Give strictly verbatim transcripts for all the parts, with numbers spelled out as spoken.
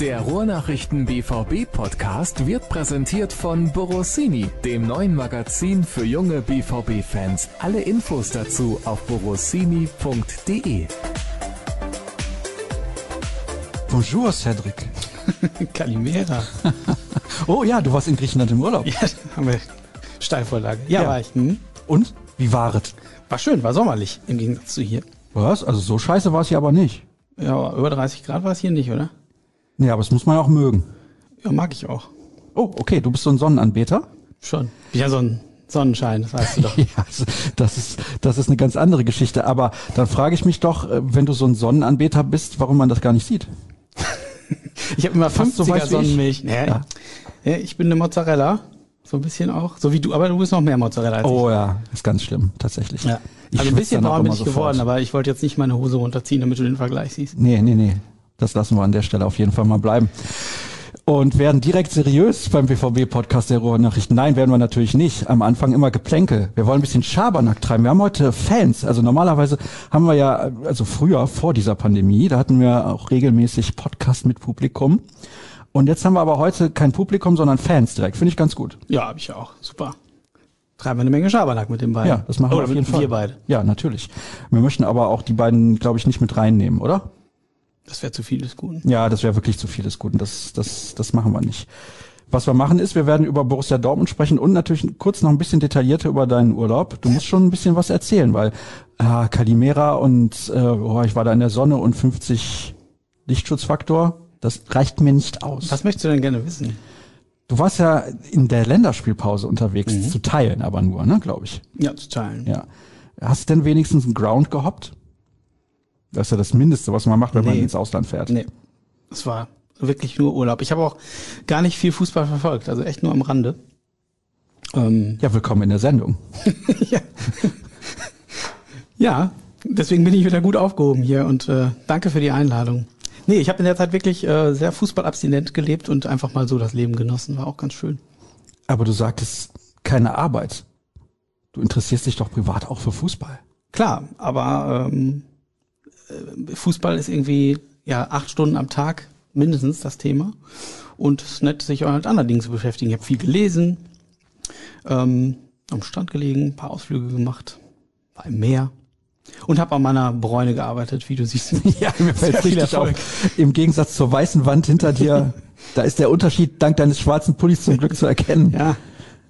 Der Ruhrnachrichten B V B-Podcast wird präsentiert von Borossini, dem neuen Magazin für junge B V B-Fans. Alle Infos dazu auf borossini punkt de. Bonjour, Cedric. Kalimera. Oh ja, du warst in Griechenland im Urlaub. Ja, haben wir Steilvorlage. Ja, ja. war ich. Hm? Und? Wie war es? War schön, war sommerlich im Gegensatz zu hier. Was? Also so scheiße war es hier aber nicht. Ja, über dreißig Grad war es hier nicht, oder? Nee, aber das muss man auch mögen. Ja, mag ich auch. Oh, okay, du bist so ein Sonnenanbeter? Schon. Bin ja so ein Sonnenschein, das weißt du doch. Ja, das ist, das ist eine ganz andere Geschichte. Aber dann frage ich mich doch, wenn du so ein Sonnenanbeter bist, warum man das gar nicht sieht. Ich habe immer fünfziger so Sonnenmilch. Nee, ja. Ja, ich bin eine Mozzarella. So ein bisschen auch. So wie du, aber du bist noch mehr Mozzarella als ich. Oh ja, ist ganz schlimm, tatsächlich. Ja. Ich also ein bisschen braun bin ich sofort. geworden, aber ich wollte jetzt nicht meine Hose runterziehen, damit du den Vergleich siehst. Nee, nee, nee. Das lassen wir an der Stelle auf jeden Fall mal bleiben. Und werden direkt seriös beim B V B-Podcast der Ruhrnachrichten. Nein, werden wir natürlich nicht. Am Anfang immer Geplänkel. Wir wollen ein bisschen Schabernack treiben. Wir haben heute Fans. Also normalerweise haben wir ja, also früher, vor dieser Pandemie, da hatten wir auch regelmäßig Podcast mit Publikum. Und jetzt haben wir aber heute kein Publikum, sondern Fans direkt. Finde ich ganz gut. Ja, habe ich auch. Super. Treiben wir eine Menge Schabernack mit den beiden. Ja, das machen wir oder auf jeden mit Fall. Wir beide. Ja, natürlich. Wir möchten aber auch die beiden, glaube ich, nicht mit reinnehmen, oder? Das wäre zu viel des Guten. Ja, das wäre wirklich zu viel des Guten. Das, das, das machen wir nicht. Was wir machen ist, wir werden über Borussia Dortmund sprechen und natürlich kurz noch ein bisschen detaillierter über deinen Urlaub. Du musst schon ein bisschen was erzählen, weil ah, Kalimera und äh, oh, ich war da in der Sonne und fünfzig Lichtschutzfaktor, das reicht mir nicht aus. Was möchtest du denn gerne wissen? Du warst ja in der Länderspielpause unterwegs, mhm. zu teilen aber nur, ne, glaube ich. Ja, zu teilen. Ja. Hast du denn wenigstens einen Ground gehoppt? Das ist ja das Mindeste, was man macht, wenn nee. man ins Ausland fährt. Nee, es war wirklich nur Urlaub. Ich habe auch gar nicht viel Fußball verfolgt, also echt nur am Rande. Ähm ja, willkommen in der Sendung. ja. ja, deswegen bin ich wieder gut aufgehoben hier und äh, danke für die Einladung. Nee, ich habe in der Zeit wirklich äh, sehr fußballabstinent gelebt und einfach mal so das Leben genossen. War auch ganz schön. Aber du sagtest keine Arbeit. Du interessierst dich doch privat auch für Fußball. Klar, aber ähm, Fußball ist irgendwie ja acht Stunden am Tag mindestens das Thema. Und es ist nett, sich auch mit anderen Dingen zu beschäftigen. Ich habe viel gelesen, ähm, am Strand gelegen, ein paar Ausflüge gemacht, war im Meer. Und habe an meiner Bräune gearbeitet, wie du siehst. Ja, mir fällt richtig auf. Im Gegensatz zur weißen Wand hinter dir, da ist der Unterschied dank deines schwarzen Pullis zum Glück zu erkennen. Ja.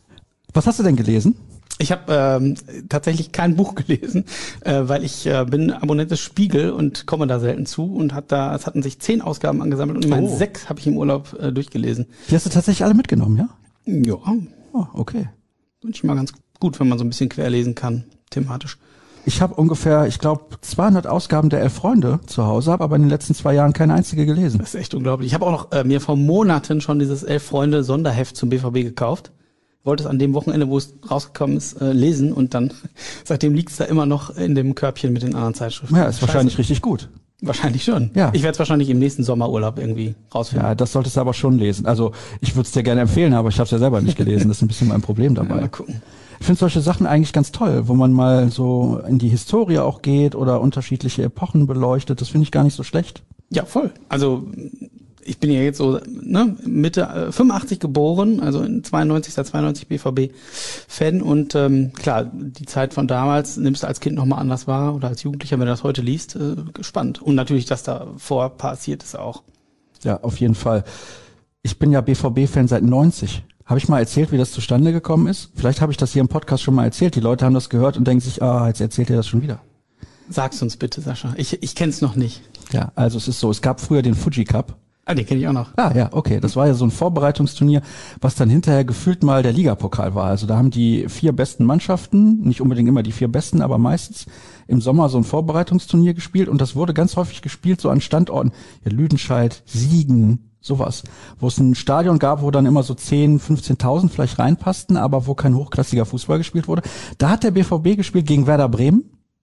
Was hast du denn gelesen? Ich habe ähm, tatsächlich kein Buch gelesen, äh, weil ich äh, bin Abonnent des Spiegel und komme da selten zu und hat da, es hatten sich zehn Ausgaben angesammelt und immerhin oh. sechs habe ich im Urlaub äh, durchgelesen. Die hast du tatsächlich alle mitgenommen, ja? Ja. Oh, okay. Finde ich mal ganz gut, wenn man so ein bisschen querlesen kann, thematisch. Ich habe ungefähr, ich glaube, zweihundert Ausgaben der Elf Freunde zu Hause, habe aber in den letzten zwei Jahren keine einzige gelesen. Das ist echt unglaublich. Ich habe auch noch äh, mir vor Monaten schon dieses Elf Freunde Sonderheft zum B V B gekauft. Wollte es an dem Wochenende, wo es rausgekommen ist, äh, lesen und dann, seitdem liegt es da immer noch in dem Körbchen mit den anderen Zeitschriften. Ja, ist Scheiße. Wahrscheinlich richtig gut. Wahrscheinlich schon. Ja. Ich werde es wahrscheinlich im nächsten Sommerurlaub irgendwie rausfinden. Ja, das solltest du aber schon lesen. Also ich würde es dir gerne empfehlen, aber ich habe es ja selber nicht gelesen. Das ist ein bisschen mein Problem dabei. Ja, mal gucken. Ich finde solche Sachen eigentlich ganz toll, wo man mal so in die Historie auch geht oder unterschiedliche Epochen beleuchtet. Das finde ich gar nicht so schlecht. Ja, voll. Also ich bin ja jetzt so ne, Mitte äh, fünfundachtzig geboren, also in zweiundneunzig, seit zweiundneunzig B V B-Fan und ähm, klar, die Zeit von damals nimmst du als Kind nochmal anders wahr oder als Jugendlicher, wenn du das heute liest, äh, gespannt. Und natürlich, dass da vor passiert ist auch. Ja, auf jeden Fall. Ich bin ja B V B-Fan seit neunzig. Habe ich mal erzählt, wie das zustande gekommen ist? Vielleicht habe ich das hier im Podcast schon mal erzählt. Die Leute haben das gehört und denken sich, ah, jetzt erzählt ihr das schon wieder. Sag's uns bitte, Sascha. Ich, ich kenn's noch nicht. Ja, also es ist so, es gab früher den Fuji Cup. Ah, den kenne ich auch noch. Ah, ja, okay. Das war ja so ein Vorbereitungsturnier, was dann hinterher gefühlt mal der Ligapokal war. Also da haben die vier besten Mannschaften, nicht unbedingt immer die vier besten, aber meistens im Sommer so ein Vorbereitungsturnier gespielt und das wurde ganz häufig gespielt so an Standorten, ja, Lüdenscheid, Siegen, sowas, wo es ein Stadion gab, wo dann immer so zehn, fünfzehntausend vielleicht reinpassten, aber wo kein hochklassiger Fußball gespielt wurde. Da hat der B V B gespielt gegen Werder Bremen.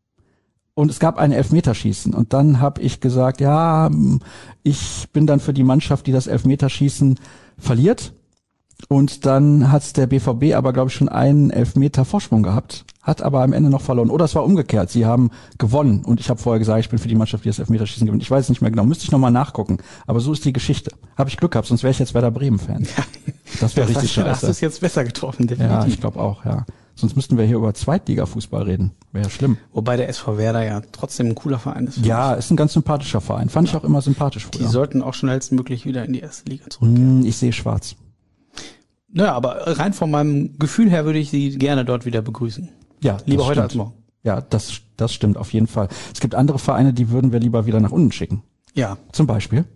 Und es gab ein Elfmeterschießen. Und dann habe ich gesagt, ja, ich bin dann für die Mannschaft, die das Elfmeterschießen verliert. Und dann hat der B V B aber, glaube ich, schon einen Elfmeter Vorsprung gehabt. hat aber am Ende noch verloren. Oder es war umgekehrt, sie haben gewonnen und ich habe vorher gesagt, ich bin für die Mannschaft, die das Elfmeterschießen gewinnt. Ich weiß es nicht mehr genau, müsste ich nochmal nachgucken. Aber so ist die Geschichte. Habe ich Glück gehabt, sonst wäre ich jetzt Werder Bremen-Fan. Ja. Das wäre richtig scheiße. Da hast du es jetzt besser getroffen, definitiv. Ja, ich glaube auch, ja. Sonst müssten wir hier über Zweitliga-Fußball reden. Wäre ja schlimm. Wobei der S V Werder ja trotzdem ein cooler Verein ist. Ja, ist ein ganz sympathischer Verein. Fand ja. ich auch immer sympathisch früher. Die sollten auch schnellstmöglich wieder in die erste Liga zurückkehren. Hm, ich sehe schwarz. Naja, aber rein von meinem Gefühl her würde ich sie gerne dort wieder begrüßen. Ja, lieber heute stimmt. als morgen. Ja, das, das stimmt auf jeden Fall. Es gibt andere Vereine, die würden wir lieber wieder nach unten schicken. Ja. Zum Beispiel.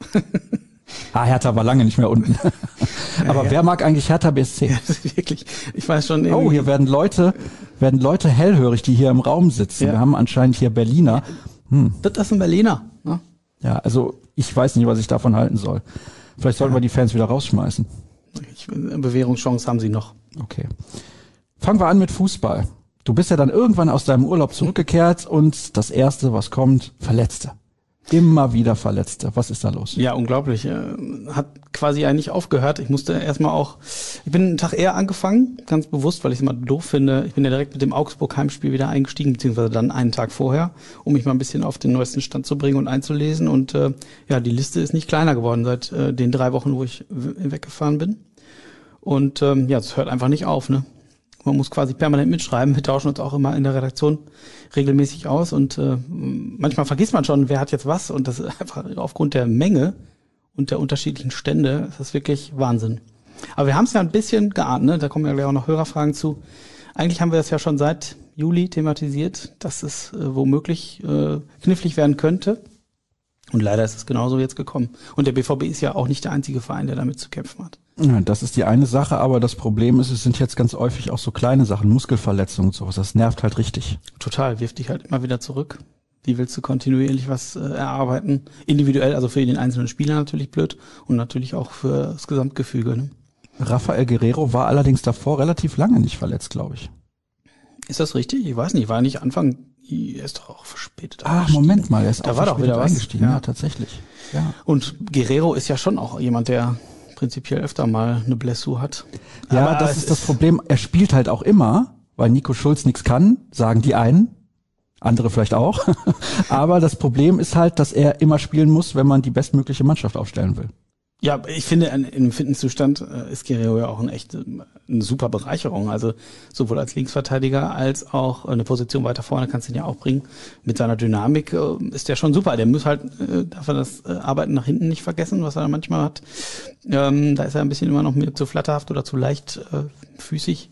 Ah, Hertha war lange nicht mehr unten. Aber ja, ja. wer mag eigentlich Hertha B S C? Ja, das ist wirklich, ich weiß schon. Oh, hier werden Leute, werden Leute hellhörig, die hier im Raum sitzen. Ja. Wir haben anscheinend hier Berliner. Hm. Das ist ein Berliner. Ne? Ja, also ich weiß nicht, was ich davon halten soll. Vielleicht sollten ja. wir die Fans wieder rausschmeißen. Ich, eine Bewährungschance haben sie noch. Okay. Fangen wir an mit Fußball. Du bist ja dann irgendwann aus deinem Urlaub zurückgekehrt und das Erste, was kommt, Verletzte. Immer wieder Verletzte. Was ist da los? Ja, unglaublich. Hat quasi eigentlich aufgehört. Ich musste erstmal auch, ich bin einen Tag eher angefangen, ganz bewusst, weil ich es immer doof finde. Ich bin ja direkt mit dem Augsburg-Heimspiel wieder eingestiegen, beziehungsweise dann einen Tag vorher, um mich mal ein bisschen auf den neuesten Stand zu bringen und einzulesen. Und äh, ja, die Liste ist nicht kleiner geworden seit äh, den drei Wochen, wo ich w- weggefahren bin. Und ähm, ja, es hört einfach nicht auf, ne? Man muss quasi permanent mitschreiben. Wir tauschen uns auch immer in der Redaktion regelmäßig aus und äh, manchmal vergisst man schon, wer hat jetzt was und das ist einfach aufgrund der Menge und der unterschiedlichen Stände ist das wirklich Wahnsinn. Aber wir haben es ja ein bisschen geahnt, ne? Da kommen ja gleich auch noch Hörerfragen zu. Eigentlich haben wir das ja schon seit Juli thematisiert, dass es äh, womöglich äh, knifflig werden könnte. Und leider ist es genauso jetzt gekommen. Und der B V B ist ja auch nicht der einzige Verein, der damit zu kämpfen hat. Ja, das ist die eine Sache, aber das Problem ist, es sind jetzt ganz häufig auch so kleine Sachen, Muskelverletzungen und sowas. Das nervt halt richtig. Total, wirft dich halt immer wieder zurück. Wie willst du kontinuierlich was äh, erarbeiten? Individuell, also für den einzelnen Spieler natürlich blöd und natürlich auch für das Gesamtgefüge. Ne? Rafael Guerrero war allerdings davor relativ lange nicht verletzt, glaube ich. Ist das richtig? Ich weiß nicht, war nicht Anfang, er ist doch auch verspätet. Ah, Moment mal, er ist da auch war doch wieder was. eingestiegen. Ja, ja tatsächlich. Ja. Und Guerrero ist ja schon auch jemand, der prinzipiell öfter mal eine Blessur hat. Ja, aber das ist das Problem. Er spielt halt auch immer, weil Nico Schulz nichts kann, sagen die einen, andere vielleicht auch. Aber das Problem ist halt, dass er immer spielen muss, wenn man die bestmögliche Mannschaft aufstellen will. Ja, ich finde, im Fitnesszustand ist Guerrero ja auch eine echte, eine super Bereicherung. Also sowohl als Linksverteidiger als auch eine Position weiter vorne kannst du ihn ja auch bringen. Mit seiner Dynamik ist der schon super. Der muss halt, darf er das Arbeiten nach hinten nicht vergessen, was er manchmal hat. Ähm, da ist er ein bisschen immer noch mir zu flatterhaft oder zu leichtfüßig.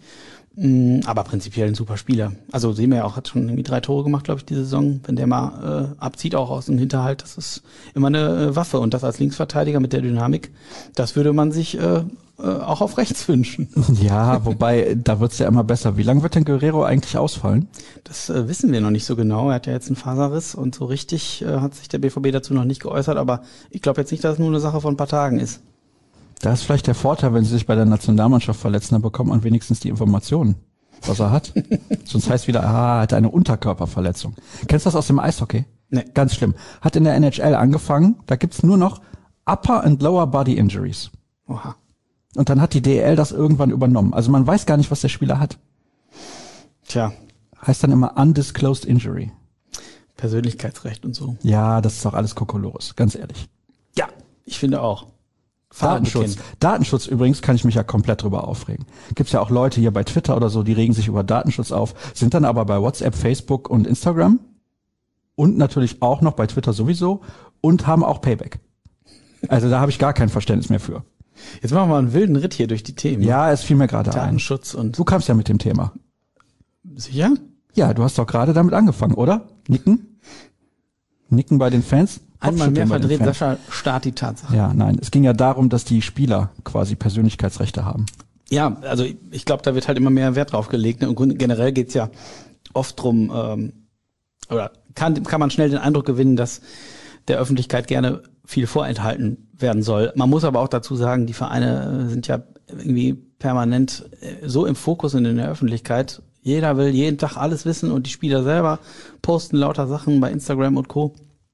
Aber prinzipiell ein super Spieler. Also sehen wir ja auch, hat schon irgendwie drei Tore gemacht, glaube ich, die Saison. Wenn der mal äh, abzieht, auch aus dem Hinterhalt, das ist immer eine äh, Waffe. Und das als Linksverteidiger mit der Dynamik, das würde man sich äh, äh, auch auf rechts wünschen. Ja, wobei, da wird's ja immer besser. Wie lange wird denn Guerrero eigentlich ausfallen? Das äh, wissen wir noch nicht so genau. Er hat ja jetzt einen Faserriss und so richtig äh, hat sich der B V B dazu noch nicht geäußert. Aber ich glaube jetzt nicht, dass es nur eine Sache von ein paar Tagen ist. Da ist vielleicht der Vorteil, wenn sie sich bei der Nationalmannschaft verletzen, dann bekommt man wenigstens die Informationen, was er hat. Sonst heißt wieder, ah, er hat eine Unterkörperverletzung. Kennst du das aus dem Eishockey? Nee. Ganz schlimm. Hat in der N H L angefangen, da gibt's nur noch Upper and Lower Body Injuries. Oha. Und dann hat die D E L das irgendwann übernommen. Also man weiß gar nicht, was der Spieler hat. Tja. Heißt dann immer Undisclosed Injury. Persönlichkeitsrecht und so. Ja, das ist doch alles Kokolores, ganz ehrlich. Ja, ich finde auch. Datenschutz. Datenschutz übrigens kann ich mich ja komplett drüber aufregen. Gibt's ja auch Leute hier bei Twitter oder so, die regen sich über Datenschutz auf, sind dann aber bei WhatsApp, Facebook und Instagram und natürlich auch noch bei Twitter sowieso und haben auch Payback. Also da habe ich gar kein Verständnis mehr für. Jetzt machen wir mal einen wilden Ritt hier durch die Themen. Ja, es fiel mir gerade ein. Datenschutz und... Du kamst ja mit dem Thema. Sicher? Ja, du hast doch gerade damit angefangen, oder? Nicken? Nicken bei den Fans? Einmal mehr verdreht Sascha Staat die Tatsache. Ja, nein, es ging ja darum, dass die Spieler quasi Persönlichkeitsrechte haben. Ja, also ich glaube, da wird halt immer mehr Wert drauf gelegt. Und generell geht's ja oft drum, ähm, oder kann, kann man schnell den Eindruck gewinnen, dass der Öffentlichkeit gerne viel vorenthalten werden soll. Man muss aber auch dazu sagen, die Vereine sind ja irgendwie permanent so im Fokus und in der Öffentlichkeit. Jeder will jeden Tag alles wissen und die Spieler selber posten lauter Sachen bei Instagram und Co.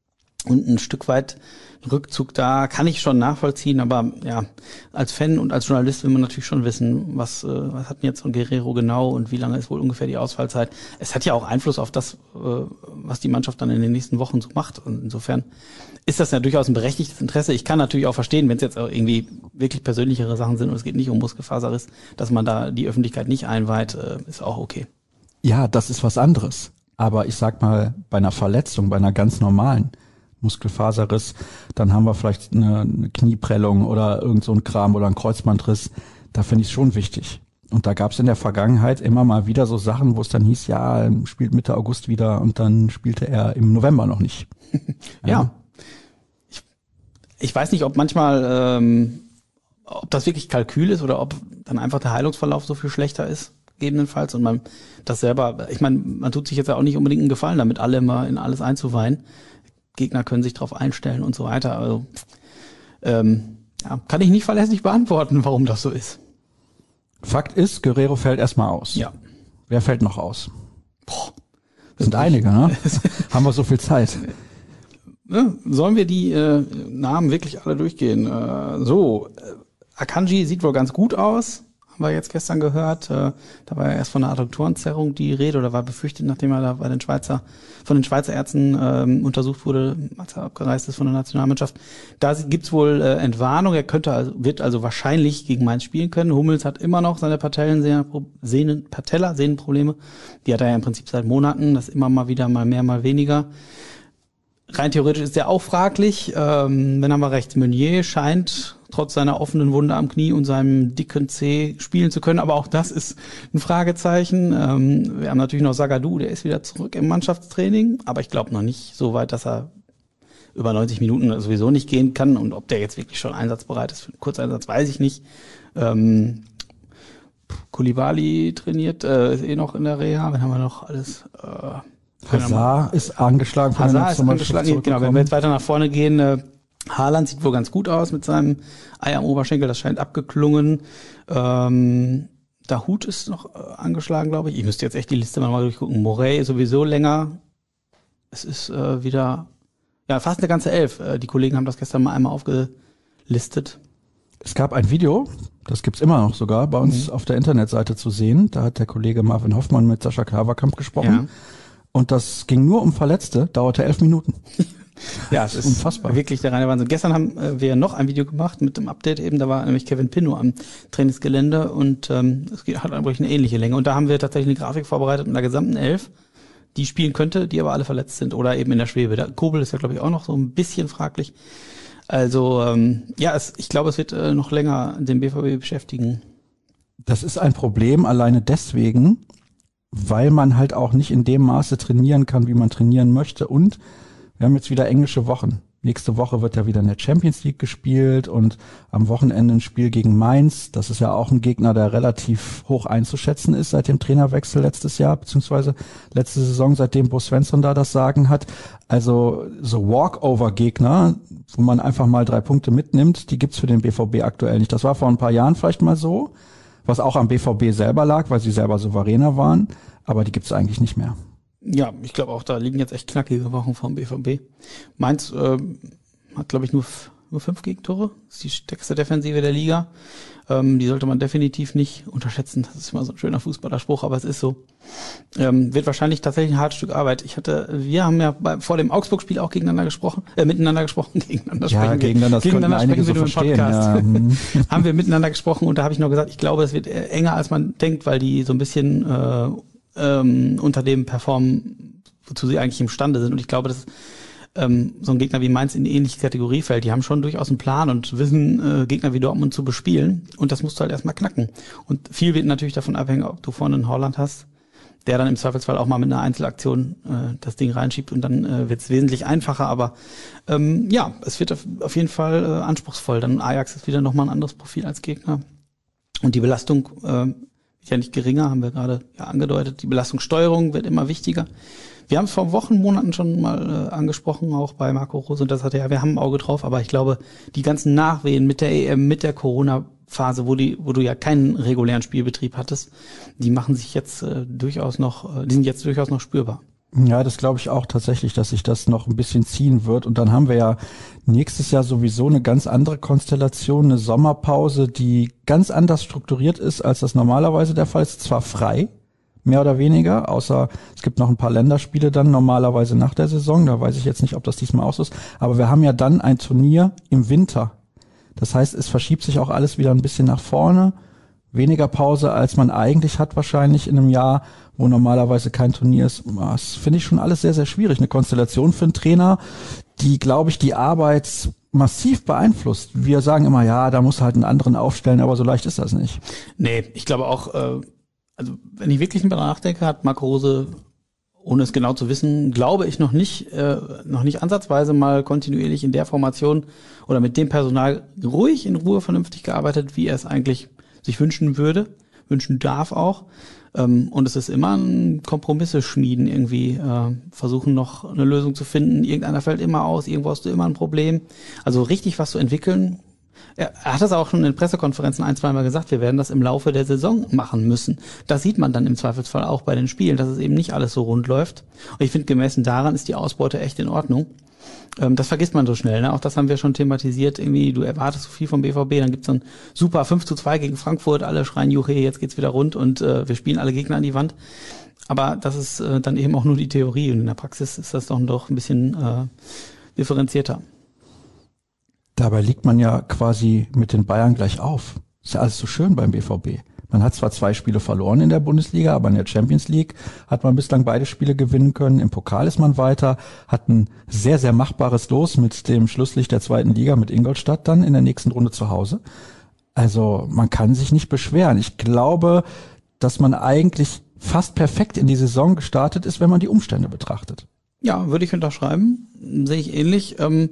Und ein Stück weit Rückzug da kann ich schon nachvollziehen, aber ja, als Fan und als Journalist will man natürlich schon wissen, was, äh, was hat denn jetzt so ein Guerrero genau und wie lange ist wohl ungefähr die Ausfallzeit. Es hat ja auch Einfluss auf das, äh, was die Mannschaft dann in den nächsten Wochen so macht. Und insofern ist das ja durchaus ein berechtigtes Interesse. Ich kann natürlich auch verstehen, wenn es jetzt auch irgendwie wirklich persönlichere Sachen sind und es geht nicht um Muskelfaserriss, dass man da die Öffentlichkeit nicht einweiht, äh, ist auch okay. Ja, das ist was anderes. Aber ich sag mal, bei einer Verletzung, bei einer ganz normalen Muskelfaserriss, dann haben wir vielleicht eine, eine Knieprellung oder irgend so ein Kram oder ein Kreuzbandriss. Da finde ich es schon wichtig. Und da gab es in der Vergangenheit immer mal wieder so Sachen, wo es dann hieß, ja, er spielt Mitte August wieder und dann spielte er im November noch nicht. Ja. ja. Ich, ich weiß nicht, ob manchmal, ähm, ob das wirklich Kalkül ist oder ob dann einfach der Heilungsverlauf so viel schlechter ist, gegebenenfalls. Und man das selber, ich meine, man tut sich jetzt ja auch nicht unbedingt einen Gefallen damit, alle immer in alles einzuweihen. Gegner können sich darauf einstellen und so weiter. Also ähm, ja, kann ich nicht verlässlich beantworten, warum das so ist. Fakt ist, Guerrero fällt erstmal aus. Ja. Wer fällt noch aus? Boah, das sind einige, ne? Haben wir so viel Zeit. Ja, sollen wir die äh, Namen wirklich alle durchgehen? Äh, so, äh, Akanji sieht wohl ganz gut aus. Haben wir jetzt gestern gehört. Äh, da war ja erst von einer Adduktorenzerrung die Rede oder war befürchtet, nachdem er da bei den Schweizer, von den Schweizer Ärzten ähm, untersucht wurde, als er abgereist ist von der Nationalmannschaft. Da gibt's wohl äh, Entwarnung. Er könnte also, wird also wahrscheinlich gegen Mainz spielen können. Hummels hat immer noch seine Patellensehnen, Patella, Sehnenprobleme. Die hat er ja im Prinzip seit Monaten. Das immer mal wieder, mal mehr, mal weniger. Rein theoretisch ist der auch fraglich. Ähm, wenn haben wir recht, Meunier scheint trotz seiner offenen Wunde am Knie und seinem dicken Zeh spielen zu können. Aber auch das ist ein Fragezeichen. Ähm, wir haben natürlich noch Zagadou, der ist wieder zurück im Mannschaftstraining. Aber ich glaube noch nicht so weit, dass er über neunzig Minuten sowieso nicht gehen kann. Und ob der jetzt wirklich schon einsatzbereit ist für einen Kurzeinsatz, weiß ich nicht. Ähm, Koulibaly trainiert, äh, ist eh noch in der Reha. Dann haben wir noch alles... Äh, Hazard ist angeschlagen von Hazard ist angeschlagen, genau. Wenn wir jetzt weiter nach vorne gehen, äh, Haaland sieht wohl ganz gut aus mit seinem Ei am Oberschenkel, das scheint abgeklungen. Ähm, Dahoud ist noch äh, angeschlagen, glaube ich. Ich müsste jetzt echt die Liste mal durchgucken. Morey ist sowieso länger. Es ist äh, wieder, ja, fast eine ganze Elf. Äh, die Kollegen haben das gestern mal einmal aufgelistet. Es gab ein Video, das gibt's immer noch sogar, bei uns mhm. auf der Internetseite zu sehen. Da hat der Kollege Marvin Hoffmann mit Sascha Klaverkamp gesprochen. Ja. Und das ging nur um Verletzte, dauerte elf Minuten. Ja, es ist unfassbar. Wirklich der reine Wahnsinn. Gestern haben äh, wir noch ein Video gemacht mit dem Update eben, da war nämlich Kevin Pinnow am Trainingsgelände und ähm, es hat eigentlich eine ähnliche Länge. Und da haben wir tatsächlich eine Grafik vorbereitet mit einer gesamten Elf, die spielen könnte, die aber alle verletzt sind oder eben in der Schwebe. Der Kobel ist ja, glaube ich, auch noch so ein bisschen fraglich. Also ähm, ja, es, ich glaube, es wird äh, noch länger den B V B beschäftigen. Das ist ein Problem alleine deswegen, weil man halt auch nicht in dem Maße trainieren kann, wie man trainieren möchte. Und wir haben jetzt wieder englische Wochen. Nächste Woche wird ja wieder in der Champions League gespielt und am Wochenende ein Spiel gegen Mainz. Das ist ja auch ein Gegner, der relativ hoch einzuschätzen ist seit dem Trainerwechsel letztes Jahr, beziehungsweise letzte Saison, seitdem Bo Svensson da das Sagen hat. Also so Walkover-Gegner, wo man einfach mal drei Punkte mitnimmt, die gibt's für den B V B aktuell nicht. Das war vor ein paar Jahren vielleicht mal so, was auch am B V B selber lag, weil sie selber souveräner waren, aber die gibt's eigentlich nicht mehr. Ja, ich glaube auch, da liegen jetzt echt knackige Wochen vom B V B. Mainz äh, hat, glaube ich, nur f- nur fünf Gegentore. Das ist die stärkste Defensive der Liga. Ähm, die sollte man definitiv nicht unterschätzen. Das ist immer so ein schöner Fußballerspruch, aber es ist so. Ähm, wird wahrscheinlich tatsächlich ein hartes Stück Arbeit. Ich hatte, wir haben ja bei, vor dem Augsburg-Spiel auch gegeneinander gesprochen, äh, miteinander gesprochen, gegeneinander ja, sprechen gegeneinander, wir. Gegeneinander sprechen wir nur im Podcast. Ja. Haben wir miteinander gesprochen und da habe ich noch gesagt, ich glaube, es wird enger, als man denkt, weil die so ein bisschen äh, ähm, unter dem performen, wozu sie eigentlich imstande sind. Und ich glaube, dass ähm, so ein Gegner wie Mainz in die ähnliche Kategorie fällt. Die haben schon durchaus einen Plan und wissen, äh, Gegner wie Dortmund zu bespielen. Und das musst du halt erstmal knacken. Und viel wird natürlich davon abhängen, ob du vorne einen Holland hast, der dann im Zweifelsfall auch mal mit einer Einzelaktion äh, das Ding reinschiebt und dann äh, wird es wesentlich einfacher. Aber ähm, ja, es wird auf, auf jeden Fall äh, anspruchsvoll. Dann Ajax ist wieder nochmal ein anderes Profil als Gegner. Und die Belastung äh, ist ja nicht geringer, haben wir gerade ja angedeutet. Die Belastungssteuerung wird immer wichtiger. Wir haben es vor Wochen, Monaten schon mal äh, angesprochen, auch bei Marco Rose, und das hat ja, wir haben ein Auge drauf, aber ich glaube, die ganzen Nachwehen mit der E M, mit der Corona-Phase, wo die, wo du ja keinen regulären Spielbetrieb hattest, die machen sich jetzt äh, durchaus noch, äh, die sind jetzt durchaus noch spürbar. Ja, das glaube ich auch tatsächlich, dass sich das noch ein bisschen ziehen wird. Und dann haben wir ja nächstes Jahr sowieso eine ganz andere Konstellation, eine Sommerpause, die ganz anders strukturiert ist, als das normalerweise der Fall ist. Zwar frei, mehr oder weniger, außer es gibt noch ein paar Länderspiele dann normalerweise nach der Saison. Da weiß ich jetzt nicht, ob das diesmal auch so ist. Aber wir haben ja dann ein Turnier im Winter. Das heißt, es verschiebt sich auch alles wieder ein bisschen nach vorne. Weniger Pause, als man eigentlich hat wahrscheinlich in einem Jahr, wo normalerweise kein Turnier ist. Das finde ich schon alles sehr, sehr schwierig. Eine Konstellation für einen Trainer, die, glaube ich, die Arbeit massiv beeinflusst. Wir sagen immer, ja, da muss halt einen anderen aufstellen, aber so leicht ist das nicht. Nee, ich glaube auch, äh, also wenn ich wirklich darüber nachdenke, hat Marco Rose, ohne es genau zu wissen, glaube ich noch nicht, äh, noch nicht ansatzweise mal kontinuierlich in der Formation oder mit dem Personal ruhig in Ruhe vernünftig gearbeitet, wie er es eigentlich sich wünschen würde, wünschen darf auch. Ähm, und es ist immer ein Kompromisse schmieden irgendwie, äh, versuchen noch eine Lösung zu finden. Irgendeiner fällt immer aus, irgendwo hast du immer ein Problem. Also richtig was zu entwickeln. Er, er hat das auch schon in Pressekonferenzen ein, zweimal gesagt, wir werden das im Laufe der Saison machen müssen. Das sieht man dann im Zweifelsfall auch bei den Spielen, dass es eben nicht alles so rund läuft. Und ich finde, gemessen daran ist die Ausbeute echt in Ordnung. Ähm, das vergisst man so schnell, ne? Auch das haben wir schon thematisiert. Irgendwie, du erwartest so viel vom B V B, dann gibt's so ein super fünf zu zwei gegen Frankfurt, alle schreien, juche, jetzt geht's wieder rund und äh, wir spielen alle Gegner an die Wand. Aber das ist äh, dann eben auch nur die Theorie und in der Praxis ist das doch, doch ein bisschen äh, differenzierter. Dabei liegt man ja quasi mit den Bayern gleich auf. Ist ja alles so schön beim B V B. Man hat zwar zwei Spiele verloren in der Bundesliga, aber in der Champions League hat man bislang beide Spiele gewinnen können. Im Pokal ist man weiter, hat ein sehr, sehr machbares Los mit dem Schlusslicht der zweiten Liga mit Ingolstadt dann in der nächsten Runde zu Hause. Also man kann sich nicht beschweren. Ich glaube, dass man eigentlich fast perfekt in die Saison gestartet ist, wenn man die Umstände betrachtet. Ja, würde ich unterschreiben. Sehe ich ähnlich. Ähm,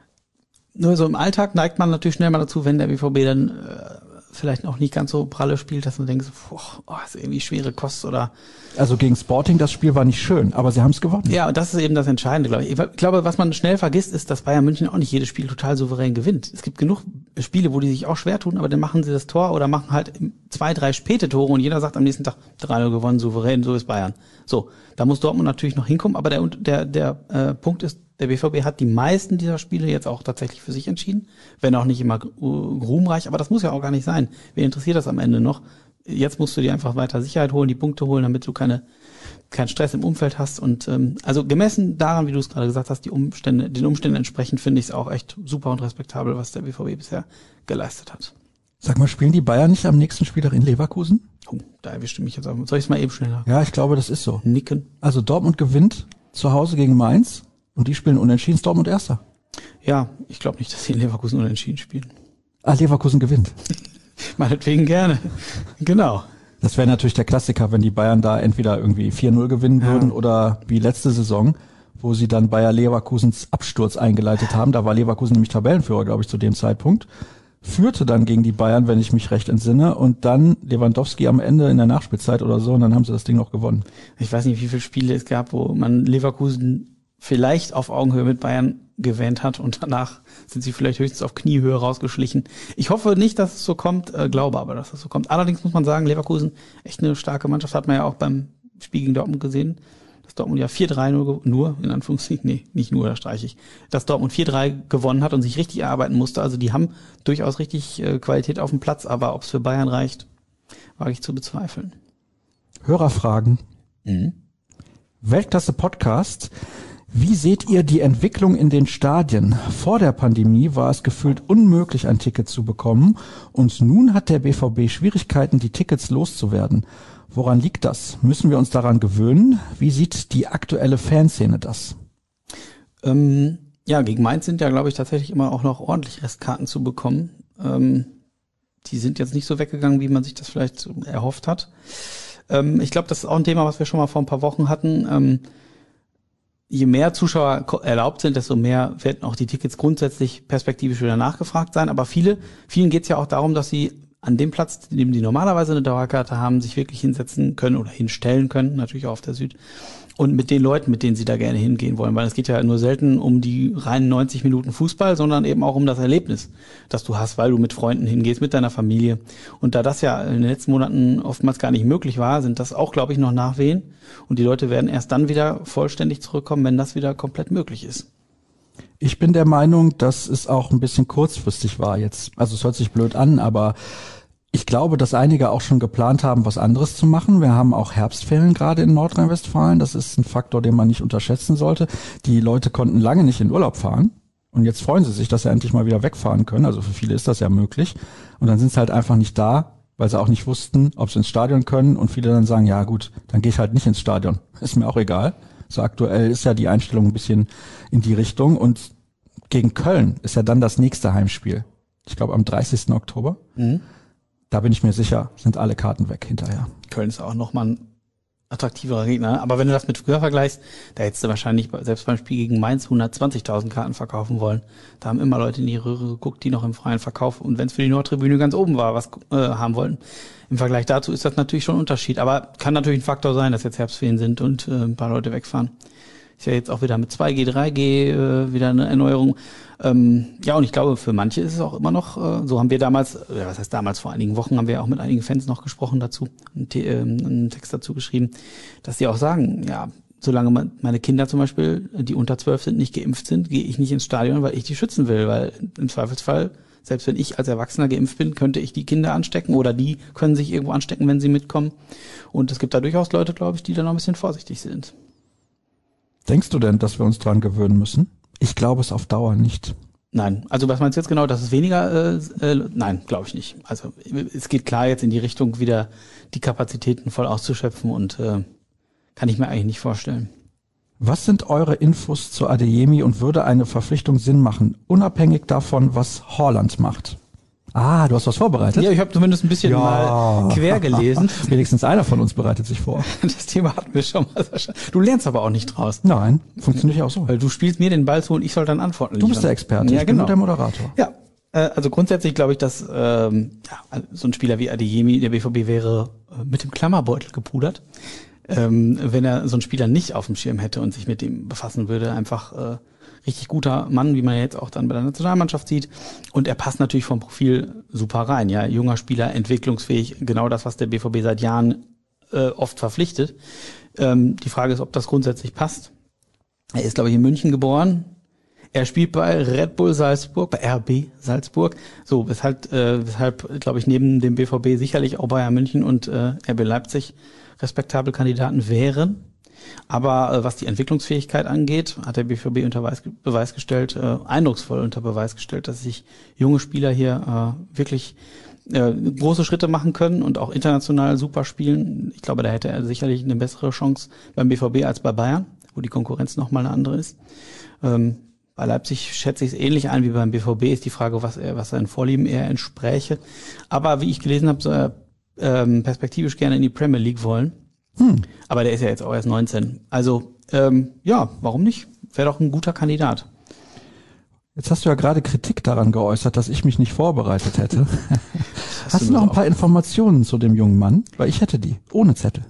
nur so im Alltag neigt man natürlich schnell mal dazu, wenn der B V B dann äh, vielleicht auch nicht ganz so pralle spielt, dass man denkt, boah, oh, ist irgendwie schwere Kost oder. Also gegen Sporting, das Spiel war nicht schön, aber sie haben es gewonnen. Ja, und das ist eben das Entscheidende, glaube ich. Ich glaube, was man schnell vergisst, ist, dass Bayern München auch nicht jedes Spiel total souverän gewinnt. Es gibt genug Spiele, wo die sich auch schwer tun, aber dann machen sie das Tor oder machen halt zwei, drei späte Tore und jeder sagt am nächsten Tag drei null gewonnen, souverän, so ist Bayern. So, da muss Dortmund natürlich noch hinkommen, aber der, der, der äh, Punkt ist, der B V B hat die meisten dieser Spiele jetzt auch tatsächlich für sich entschieden, wenn auch nicht immer ruhmreich, aber das muss ja auch gar nicht sein. Wen interessiert das am Ende noch? Jetzt musst du dir einfach weiter Sicherheit holen, die Punkte holen, damit du keine keinen Stress im Umfeld hast und ähm, also gemessen daran, wie du es gerade gesagt hast, die Umstände, den Umständen entsprechend finde ich es auch echt super und respektabel, was der B V B bisher geleistet hat. Sag mal, spielen die Bayern nicht am nächsten Spieltag in Leverkusen? Oh, da erwischte mich jetzt. Soll ich es mal eben schneller? Ja, ich glaube, das ist so. Nicken. Also Dortmund gewinnt zu Hause gegen Mainz. Und die spielen unentschieden, ist Dortmund Erster. Ja, ich glaube nicht, dass sie in Leverkusen unentschieden spielen. Ah, Leverkusen gewinnt. Meinetwegen gerne. Genau. Das wäre natürlich der Klassiker, wenn die Bayern da entweder irgendwie vier null gewinnen Ja. würden oder wie letzte Saison, wo sie dann Bayer Leverkusens Absturz eingeleitet haben. Da war Leverkusen nämlich Tabellenführer, glaube ich, zu dem Zeitpunkt. Führte dann gegen die Bayern, wenn ich mich recht entsinne. Und dann Lewandowski am Ende in der Nachspielzeit oder so. Und dann haben sie das Ding noch gewonnen. Ich weiß nicht, wie viele Spiele es gab, wo man Leverkusen vielleicht auf Augenhöhe mit Bayern gewähnt hat und danach sind sie vielleicht höchstens auf Kniehöhe rausgeschlichen. Ich hoffe nicht, dass es so kommt, äh, glaube aber, dass es so kommt. Allerdings muss man sagen, Leverkusen, echt eine starke Mannschaft, hat man ja auch beim Spiel gegen Dortmund gesehen, dass Dortmund ja vier drei nur, nur, in Anführungszeichen, nee, nicht nur, da streiche ich, dass Dortmund vier drei gewonnen hat und sich richtig erarbeiten musste. Also die haben durchaus richtig äh, Qualität auf dem Platz, aber ob es für Bayern reicht, wage ich zu bezweifeln. Hörerfragen. Mhm. Weltklasse-Podcast. Wie seht ihr die Entwicklung in den Stadien? Vor der Pandemie war es gefühlt unmöglich, ein Ticket zu bekommen und nun hat der B V B Schwierigkeiten, die Tickets loszuwerden. Woran liegt das? Müssen wir uns daran gewöhnen? Wie sieht die aktuelle Fanszene das? Ähm, ja, gegen Mainz sind ja, glaube ich, tatsächlich immer auch noch ordentlich Restkarten zu bekommen. Ähm, die sind jetzt nicht so weggegangen, wie man sich das vielleicht erhofft hat. Ähm, ich glaube, das ist auch ein Thema, was wir schon mal vor ein paar Wochen hatten. Ähm, Je mehr Zuschauer erlaubt sind, desto mehr werden auch die Tickets grundsätzlich perspektivisch wieder nachgefragt sein. Aber viele, vielen geht es ja auch darum, dass sie an dem Platz, in dem die normalerweise eine Dauerkarte haben, sich wirklich hinsetzen können oder hinstellen können, natürlich auch auf der Süd. Und mit den Leuten, mit denen sie da gerne hingehen wollen, weil es geht ja nur selten um die reinen neunzig Minuten Fußball, sondern eben auch um das Erlebnis, das du hast, weil du mit Freunden hingehst, mit deiner Familie. Und da das ja in den letzten Monaten oftmals gar nicht möglich war, sind das auch, glaube ich, noch Nachwehen. Und die Leute werden erst dann wieder vollständig zurückkommen, wenn das wieder komplett möglich ist. Ich bin der Meinung, dass es auch ein bisschen kurzfristig war jetzt. Also es hört sich blöd an, aber ich glaube, dass einige auch schon geplant haben, was anderes zu machen. Wir haben auch Herbstferien gerade in Nordrhein-Westfalen. Das ist ein Faktor, den man nicht unterschätzen sollte. Die Leute konnten lange nicht in Urlaub fahren. Und jetzt freuen sie sich, dass sie endlich mal wieder wegfahren können. Also für viele ist das ja möglich. Und dann sind sie halt einfach nicht da, weil sie auch nicht wussten, ob sie ins Stadion können. Und viele dann sagen, ja gut, dann gehe ich halt nicht ins Stadion. Ist mir auch egal. So aktuell ist ja die Einstellung ein bisschen in die Richtung. Und gegen Köln ist ja dann das nächste Heimspiel. Ich glaube am dreißigsten Oktober. Mhm. Da bin ich mir sicher, sind alle Karten weg hinterher. Köln ist auch nochmal ein attraktiverer Gegner. Aber wenn du das mit früher vergleichst, da hättest du wahrscheinlich selbst beim Spiel gegen Mainz hundertzwanzigtausend Karten verkaufen wollen. Da haben immer Leute in die Röhre geguckt, die noch im freien Verkauf und wenn es für die Nordtribüne ganz oben war, was äh, haben wollten. Im Vergleich dazu ist das natürlich schon ein Unterschied. Aber kann natürlich ein Faktor sein, dass jetzt Herbstferien sind und äh, ein paar Leute wegfahren. Ist ja jetzt auch wieder mit zwei G, drei G äh, wieder eine Erneuerung. Ähm, ja, und ich glaube, für manche ist es auch immer noch, äh, so haben wir damals, ja, was heißt damals, vor einigen Wochen haben wir auch mit einigen Fans noch gesprochen dazu, einen, äh, einen Text dazu geschrieben, dass die auch sagen, ja, solange man, meine Kinder zum Beispiel, die unter zwölf sind, nicht geimpft sind, gehe ich nicht ins Stadion, weil ich die schützen will, weil im Zweifelsfall, selbst wenn ich als Erwachsener geimpft bin, könnte ich die Kinder anstecken oder die können sich irgendwo anstecken, wenn sie mitkommen. Und es gibt da durchaus Leute, glaube ich, die da noch ein bisschen vorsichtig sind. Denkst du denn, dass wir uns dran gewöhnen müssen? Ich glaube es auf Dauer nicht. Nein, also was meinst du jetzt genau, dass es weniger, äh, äh, nein, glaube ich nicht. Also es geht klar jetzt in die Richtung, wieder die Kapazitäten voll auszuschöpfen und äh, kann ich mir eigentlich nicht vorstellen. Was sind eure Infos zu Adeyemi und würde eine Verpflichtung Sinn machen, unabhängig davon, was Haaland macht? Ah, du hast was vorbereitet? Ja, ich habe zumindest ein bisschen ja. mal quer gelesen. Wenigstens einer von uns bereitet sich vor. Das Thema hatten wir schon mal. Du lernst aber auch nicht draus. Nein, funktioniert ja auch so. Weil du spielst mir den Ball zu und ich soll dann antworten. Du liefern. Bist der Experte, ja, ich genau. bin nur der Moderator. Ja, äh, also grundsätzlich glaube ich, dass ähm, ja, so ein Spieler wie Adeyemi, der B V B wäre äh, mit dem Klammerbeutel gepudert. Ähm, wenn er so einen Spieler nicht auf dem Schirm hätte und sich mit dem befassen würde, einfach äh, richtig guter Mann, wie man jetzt auch dann bei der Nationalmannschaft sieht. Und er passt natürlich vom Profil super rein. Ja, junger Spieler, entwicklungsfähig, genau das, was der B V B seit Jahren äh, oft verpflichtet. Ähm, die Frage ist, ob das grundsätzlich passt. Er ist, glaube ich, in München geboren. Er spielt bei Red Bull Salzburg, bei R B Salzburg. So, weshalb, äh, weshalb glaube ich, neben dem B V B sicherlich auch Bayern München und äh, R B Leipzig respektable Kandidaten wären. Aber äh, was die Entwicklungsfähigkeit angeht, hat der B V B unter Beweis, Beweis gestellt, äh, eindrucksvoll unter Beweis gestellt, dass sich junge Spieler hier äh, wirklich äh, große Schritte machen können und auch international super spielen. Ich glaube, da hätte er sicherlich eine bessere Chance beim B V B als bei Bayern, wo die Konkurrenz nochmal eine andere ist. Ähm, bei Leipzig schätze ich es ähnlich ein wie beim B V B, ist die Frage, was er, was seinen Vorlieben eher entspräche. Aber wie ich gelesen habe, soll er ähm, perspektivisch gerne in die Premier League wollen. Hm. Aber der ist ja jetzt auch erst neunzehn. Also, ähm, ja, warum nicht? Wäre doch ein guter Kandidat. Jetzt hast du ja gerade Kritik daran geäußert, dass ich mich nicht vorbereitet hätte. Hast, hast du noch ein paar Informationen zu dem jungen Mann? Weil ich hätte die, ohne Zettel.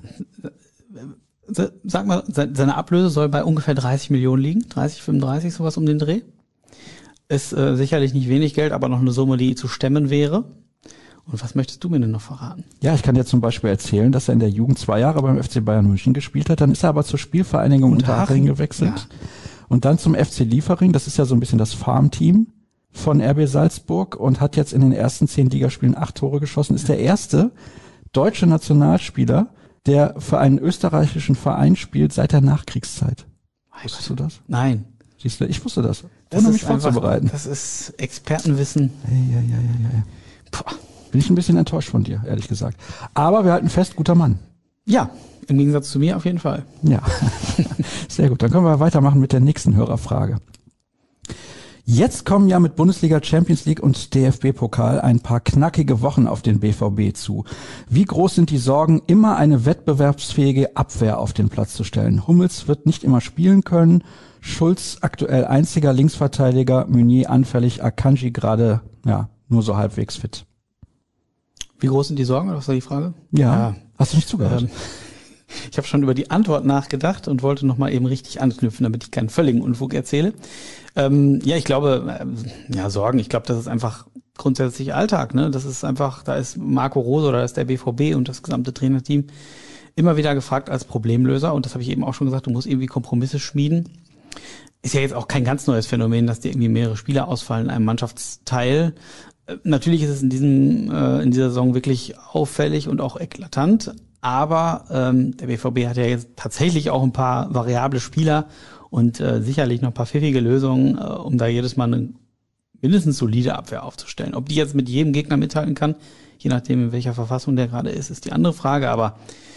Sag mal, seine Ablöse soll bei ungefähr dreißig Millionen liegen, dreißig, fünfunddreißig, sowas um den Dreh. Ist äh, sicherlich nicht wenig Geld, aber noch eine Summe, die zu stemmen wäre. Und was möchtest du mir denn noch verraten? Ja, ich kann dir zum Beispiel erzählen, dass er in der Jugend zwei Jahre beim F C Bayern München gespielt hat. Dann ist er aber zur Spielvereinigung Unterhaching gewechselt. Ja. Und dann zum F C Liefering. Das ist ja so ein bisschen das Farmteam von R B Salzburg und hat jetzt in den ersten zehn Ligaspielen acht Tore geschossen. Ist der erste deutsche Nationalspieler, der für einen österreichischen Verein spielt seit der Nachkriegszeit. Wusstest du das? Nein. Siehst du, ich wusste das. Das ohne ist mich vorzubereiten. Das ist Expertenwissen. Ja, ja, ja, ja, ja. Puh. Bin ich ein bisschen enttäuscht von dir, ehrlich gesagt. Aber wir halten fest, guter Mann. Ja, im Gegensatz zu mir auf jeden Fall. Ja, sehr gut. Dann können wir weitermachen mit der nächsten Hörerfrage. Jetzt kommen ja mit Bundesliga, Champions League und D F B-Pokal ein paar knackige Wochen auf den B V B zu. Wie groß sind die Sorgen, immer eine wettbewerbsfähige Abwehr auf den Platz zu stellen? Hummels wird nicht immer spielen können. Schulz aktuell einziger Linksverteidiger, Meunier anfällig, Akanji gerade ja nur so halbwegs fit. Wie groß sind die Sorgen, oder was war die Frage? Ja, ja. Hast du nicht zugehört? Ähm, ich habe schon über die Antwort nachgedacht und wollte nochmal eben richtig anknüpfen, damit ich keinen völligen Unfug erzähle. Ähm, ja, ich glaube, äh, ja, Sorgen, ich glaube, das ist einfach grundsätzlich Alltag, ne? Das ist einfach, da ist Marco Rose oder da ist der B V B und das gesamte Trainerteam immer wieder gefragt als Problemlöser, und das habe ich eben auch schon gesagt, du musst irgendwie Kompromisse schmieden. Ist ja jetzt auch kein ganz neues Phänomen, dass dir irgendwie mehrere Spieler ausfallen in einem Mannschaftsteil. Natürlich ist es in diesem äh, in dieser Saison wirklich auffällig und auch eklatant, aber ähm, der B V B hat ja jetzt tatsächlich auch ein paar variable Spieler und äh, sicherlich noch ein paar pfiffige Lösungen, äh, um da jedes Mal eine mindestens solide Abwehr aufzustellen. Ob die jetzt mit jedem Gegner mithalten kann, je nachdem in welcher Verfassung der gerade ist, ist die andere Frage, aber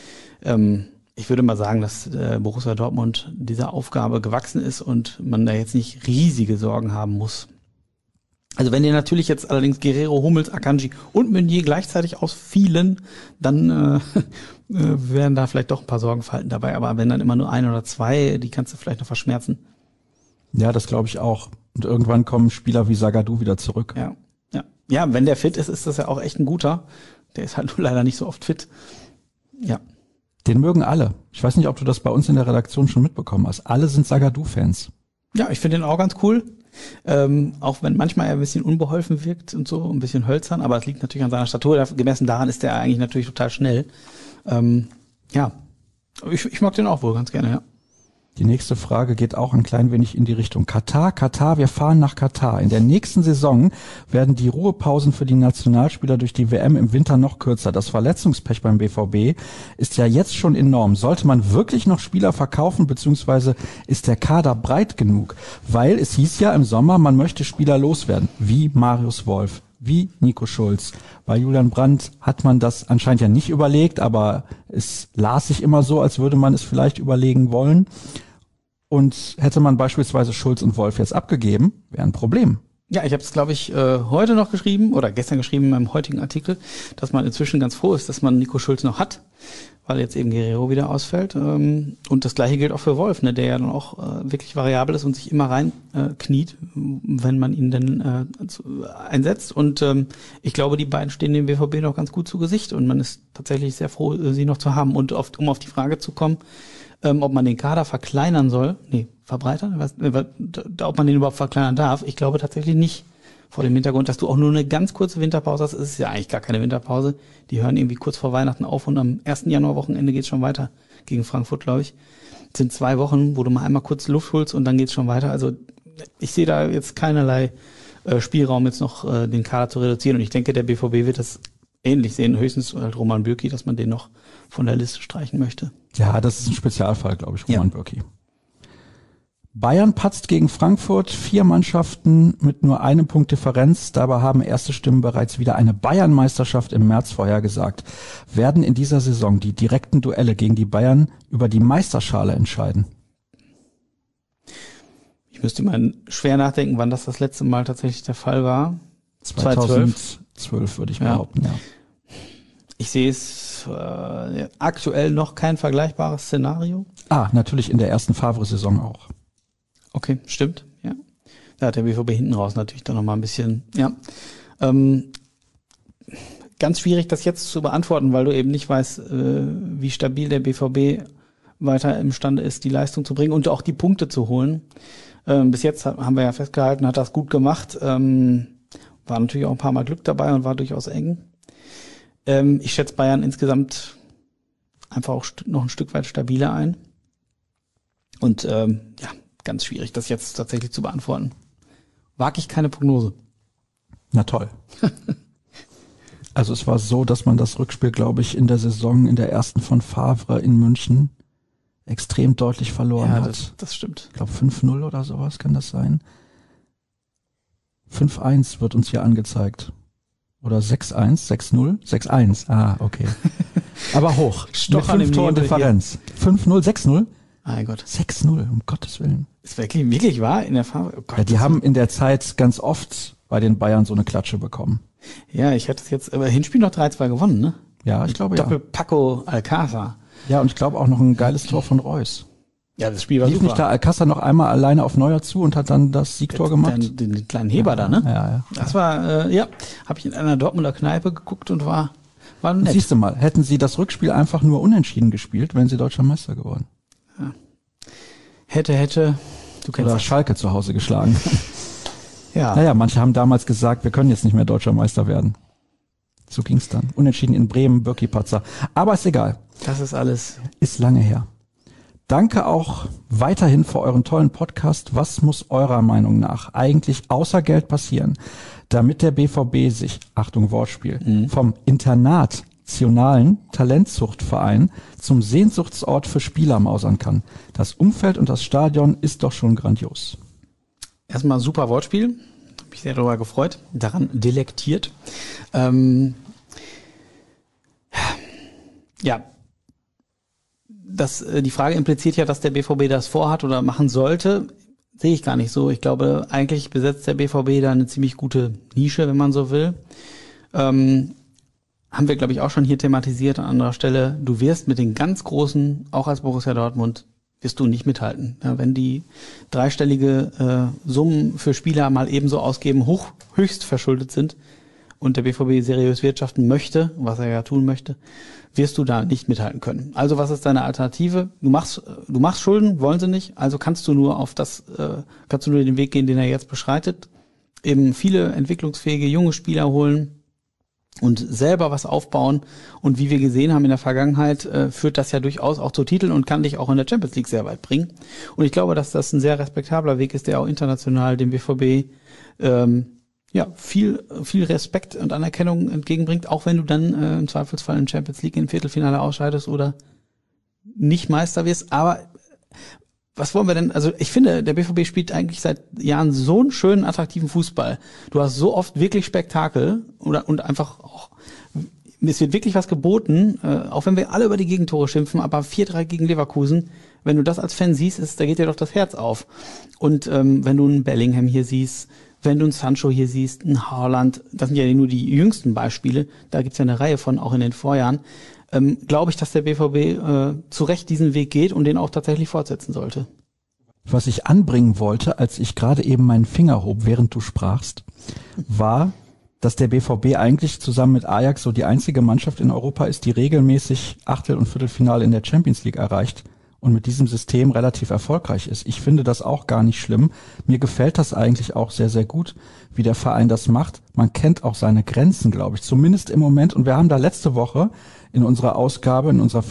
ähm, ich würde mal sagen, dass äh, Borussia Dortmund dieser Aufgabe gewachsen ist und man da jetzt nicht riesige Sorgen haben muss. Also wenn dir natürlich jetzt allerdings Guerrero, Hummels, Akanji und Meunier gleichzeitig ausfielen, dann äh, äh, wären da vielleicht doch ein paar Sorgenfalten dabei. Aber wenn dann immer nur ein oder zwei, die kannst du vielleicht noch verschmerzen. Ja, das glaube ich auch. Und irgendwann kommen Spieler wie Zagadou wieder zurück. Ja, ja, ja. Wenn der fit ist, ist das ja auch echt ein guter. Der ist halt nur leider nicht so oft fit. Ja. Den mögen alle. Ich weiß nicht, ob du das bei uns in der Redaktion schon mitbekommen hast. Alle sind Zagadou-Fans. Ja, ich finde den auch ganz cool. Ähm, auch wenn manchmal er ein bisschen unbeholfen wirkt und so, ein bisschen hölzern, aber es liegt natürlich an seiner Statur. Gemessen daran ist er eigentlich natürlich total schnell. Ähm, ja, ich, ich mag den auch wohl ganz gerne, ja. Die nächste Frage geht auch ein klein wenig in die Richtung Katar. Katar, wir fahren nach Katar. In der nächsten Saison werden die Ruhepausen für die Nationalspieler durch die W M im Winter noch kürzer. Das Verletzungspech beim B V B ist ja jetzt schon enorm. Sollte man wirklich noch Spieler verkaufen, beziehungsweise ist der Kader breit genug? Weil es hieß ja im Sommer, man möchte Spieler loswerden, wie Marius Wolf, wie Nico Schulz. Bei Julian Brandt hat man das anscheinend ja nicht überlegt, aber es las sich immer so, als würde man es vielleicht überlegen wollen. Und hätte man beispielsweise Schulz und Wolf jetzt abgegeben, wäre ein Problem. Ja, ich habe es, glaube ich, äh, heute noch geschrieben oder gestern geschrieben in meinem heutigen Artikel, dass man inzwischen ganz froh ist, dass man Nico Schulz noch hat, weil jetzt eben Guerrero wieder ausfällt. Ähm, und das Gleiche gilt auch für Wolf, ne, der ja dann auch äh, wirklich variabel ist und sich immer rein äh, kniet, wenn man ihn dann äh, zu, einsetzt. Und ähm, ich glaube, die beiden stehen dem B V B noch ganz gut zu Gesicht und man ist tatsächlich sehr froh, sie noch zu haben. Und oft, um auf die Frage zu kommen, Ähm, ob man den Kader verkleinern soll, nee, verbreitern, was, äh, ob man den überhaupt verkleinern darf, ich glaube tatsächlich nicht. Vor dem Hintergrund, dass du auch nur eine ganz kurze Winterpause hast, ist es ja eigentlich gar keine Winterpause. Die hören irgendwie kurz vor Weihnachten auf und am ersten Januar-Wochenende geht's schon weiter gegen Frankfurt, glaube ich. Das sind zwei Wochen, wo du mal einmal kurz Luft holst und dann geht's schon weiter. Also ich sehe da jetzt keinerlei äh, Spielraum, jetzt noch äh, den Kader zu reduzieren. Und ich denke, der B V B wird das ähnlich sehen, höchstens halt Roman Bürki, dass man den noch von der Liste streichen möchte. Ja, das ist ein Spezialfall, glaube ich, Roman ja. Bürki. Bayern patzt gegen Frankfurt, vier Mannschaften mit nur einem Punkt Differenz. Dabei haben erste Stimmen bereits wieder eine Bayern-Meisterschaft im März vorhergesagt. Werden in dieser Saison die direkten Duelle gegen die Bayern über die Meisterschale entscheiden? Ich müsste mal schwer nachdenken, wann das das letzte Mal tatsächlich der Fall war. zweitausendzwölf würde ich ja. behaupten, ja. Ich sehe es äh, aktuell noch kein vergleichbares Szenario. Ah, natürlich in der ersten Favre-Saison auch. Okay, stimmt, ja. Da hat der B V B hinten raus natürlich dann nochmal ein bisschen, ja. Ähm, ganz schwierig, das jetzt zu beantworten, weil du eben nicht weißt, äh, wie stabil der B V B weiter imstande ist, die Leistung zu bringen und auch die Punkte zu holen. Ähm, bis jetzt haben wir ja festgehalten, hat das gut gemacht. Ähm, war natürlich auch ein paar Mal Glück dabei und war durchaus eng. Ähm, ich schätze Bayern insgesamt einfach auch st- noch ein Stück weit stabiler ein. Und ähm, ja, ganz schwierig, das jetzt tatsächlich zu beantworten. Wage ich keine Prognose. Na toll. Also es war so, dass man das Rückspiel, glaube ich, in der Saison, in der ersten von Favre in München extrem deutlich verloren ja, hat. Das, das stimmt. Ich glaube fünf null oder sowas kann das sein. fünf eins wird uns hier angezeigt. Oder sechs eins, sechs null, sechs eins. Ah, okay. Aber hoch. Stoch mit fünf Toren Differenz. fünf null, sechs null. Mein Gott. sechs null, um Gottes Willen. Ist wirklich, wirklich wahr in der Farbe? Oh Gott, ja, die haben in der Zeit ganz oft bei den Bayern so eine Klatsche bekommen. Ja, ich hätte es jetzt, aber Hinspiel noch drei zwei gewonnen, ne? Ja, ich glaube Doppel ja. Paco Alcázar. Ja, und ich glaube auch noch ein geiles Tor von Reus. Ja, das Spiel war Lief super. nicht da Alcázar noch einmal alleine auf Neuer zu und hat dann das Siegtor gemacht? Den, den, den kleinen Heber ja, da, ne? Ja, ja. Das war, äh, ja, habe ich in einer Dortmunder Kneipe geguckt und war, war nett. Siehst du mal, hätten sie das Rückspiel einfach nur unentschieden gespielt, wären sie Deutscher Meister geworden. Ja. Hätte, hätte, du kennst Oder das. Schalke zu Hause geschlagen. Ja. Naja, manche haben damals gesagt, wir können jetzt nicht mehr Deutscher Meister werden. So ging's dann. Unentschieden in Bremen, Birki-Patzer. Aber ist egal. Das ist alles. Ist lange her. Danke auch weiterhin für euren tollen Podcast. Was muss eurer Meinung nach eigentlich außer Geld passieren, damit der B V B sich, Achtung Wortspiel, mhm. vom internationalen Talentzuchtverein zum Sehnsuchtsort für Spieler mausern kann? Das Umfeld und das Stadion ist doch schon grandios. Erstmal super Wortspiel. Hab mich sehr darüber gefreut, daran delektiert. Ähm, ja, das, die Frage impliziert ja, dass der B V B das vorhat oder machen sollte. Sehe ich gar nicht so. Ich glaube, eigentlich besetzt der B V B da eine ziemlich gute Nische, wenn man so will. Ähm, haben wir, glaube ich, auch schon hier thematisiert an anderer Stelle. Du wirst mit den ganz Großen, auch als Borussia Dortmund, wirst du nicht mithalten. Ja, wenn die dreistellige äh, Summen für Spieler mal ebenso ausgeben, hoch, höchst verschuldet sind und der B V B seriös wirtschaften möchte, was er ja tun möchte, wirst du da nicht mithalten können. Also was ist deine Alternative? Du machst, du machst Schulden, wollen sie nicht, also kannst du nur auf das, äh, kannst du nur den Weg gehen, den er jetzt beschreitet, eben viele entwicklungsfähige junge Spieler holen und selber was aufbauen. Und wie wir gesehen haben in der Vergangenheit, äh, führt das ja durchaus auch zu Titeln und kann dich auch in der Champions League sehr weit bringen. Und ich glaube, dass das ein sehr respektabler Weg ist, der auch international dem B V B ähm, ja viel viel Respekt und Anerkennung entgegenbringt, auch wenn du dann äh, im Zweifelsfall in Champions League im Viertelfinale ausscheidest oder nicht Meister wirst. Aber was wollen wir denn? Also ich finde, der B V B spielt eigentlich seit Jahren so einen schönen, attraktiven Fußball. Du hast so oft wirklich Spektakel oder und einfach auch, es wird wirklich was geboten, äh, auch wenn wir alle über die Gegentore schimpfen, aber vier drei gegen Leverkusen, wenn du das als Fan siehst, ist, da geht dir doch das Herz auf. Und ähm, wenn du einen Bellingham hier siehst, wenn du einen Sancho hier siehst, einen Haaland, das sind ja nur die jüngsten Beispiele, da gibt's ja eine Reihe von, auch in den Vorjahren, ähm, glaube ich, dass der B V B äh, zu Recht diesen Weg geht und den auch tatsächlich fortsetzen sollte. Was ich anbringen wollte, als ich gerade eben meinen Finger hob, während du sprachst, war, dass der B V B eigentlich zusammen mit Ajax so die einzige Mannschaft in Europa ist, die regelmäßig Achtel- und Viertelfinale in der Champions League erreicht und mit diesem System relativ erfolgreich ist. Ich finde das auch gar nicht schlimm. Mir gefällt das eigentlich auch sehr, sehr gut, wie der Verein das macht. Man kennt auch seine Grenzen, glaube ich, zumindest im Moment. Und wir haben da letzte Woche in unserer Ausgabe, in unserer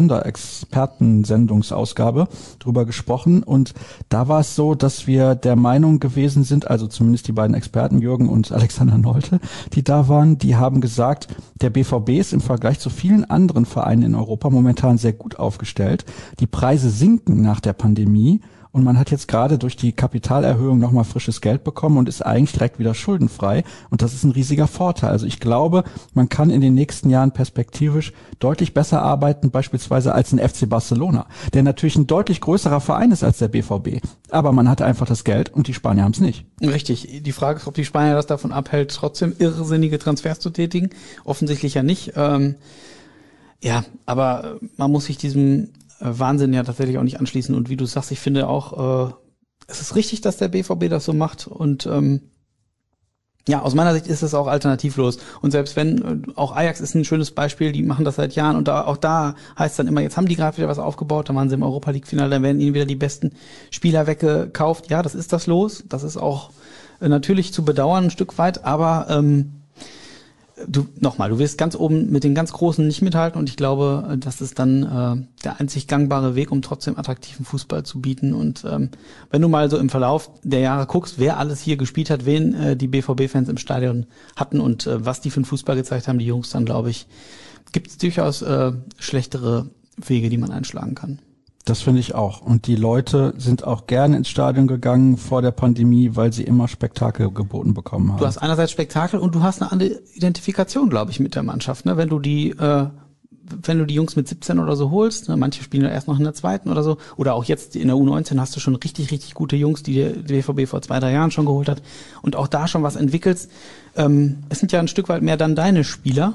Finanz-Sonderexperten-Sendungsausgabe drüber gesprochen. Und da war es so, dass wir der Meinung gewesen sind, also zumindest die beiden Experten, Jürgen und Alexander Nolte, die da waren, die haben gesagt, der B V B ist im Vergleich zu vielen anderen Vereinen in Europa momentan sehr gut aufgestellt. Die Preise sinken nach der Pandemie. Und man hat jetzt gerade durch die Kapitalerhöhung nochmal frisches Geld bekommen und ist eigentlich direkt wieder schuldenfrei. Und das ist ein riesiger Vorteil. Also ich glaube, man kann in den nächsten Jahren perspektivisch deutlich besser arbeiten, beispielsweise als ein F C Barcelona, der natürlich ein deutlich größerer Verein ist als der B V B. Aber man hat einfach das Geld und die Spanier haben es nicht. Richtig. Die Frage ist, ob die Spanier das davon abhält, trotzdem irrsinnige Transfers zu tätigen. Offensichtlich ja nicht. Ähm, ja, aber man muss sich diesem Wahnsinn ja tatsächlich auch nicht anschließen. Und wie du sagst, ich finde auch, äh, es ist richtig, dass der B V B das so macht. Und ähm, ja, aus meiner Sicht ist es auch alternativlos. Und selbst wenn, äh, auch Ajax ist ein schönes Beispiel, die machen das seit Jahren. Und da, auch da heißt es dann immer, jetzt haben die gerade wieder was aufgebaut, dann waren sie im Europa-League-Finale, dann werden ihnen wieder die besten Spieler weggekauft. Ja, das ist das Los. Das ist auch äh, natürlich zu bedauern ein Stück weit, aber ähm, Du, nochmal, du wirst ganz oben mit den ganz Großen nicht mithalten und ich glaube, das ist dann äh, der einzig gangbare Weg, um trotzdem attraktiven Fußball zu bieten. Und ähm, wenn du mal so im Verlauf der Jahre guckst, wer alles hier gespielt hat, wen äh, die B V B-Fans im Stadion hatten und äh, was die für einen Fußball gezeigt haben, die Jungs, dann glaube ich, gibt es durchaus äh, schlechtere Wege, die man einschlagen kann. Das finde ich auch. Und die Leute sind auch gerne ins Stadion gegangen vor der Pandemie, weil sie immer Spektakel geboten bekommen haben. Du hast einerseits Spektakel und du hast eine andere Identifikation, glaube ich, mit der Mannschaft. Ne? Wenn du die, äh, wenn du die Jungs mit siebzehn oder so holst, ne? Manche spielen ja erst noch in der zweiten oder so, oder auch jetzt in der U neunzehn hast du schon richtig, richtig gute Jungs, die der B V B vor zwei, drei Jahren schon geholt hat und auch da schon was entwickelst. Ähm, es sind ja ein Stück weit mehr dann deine Spieler,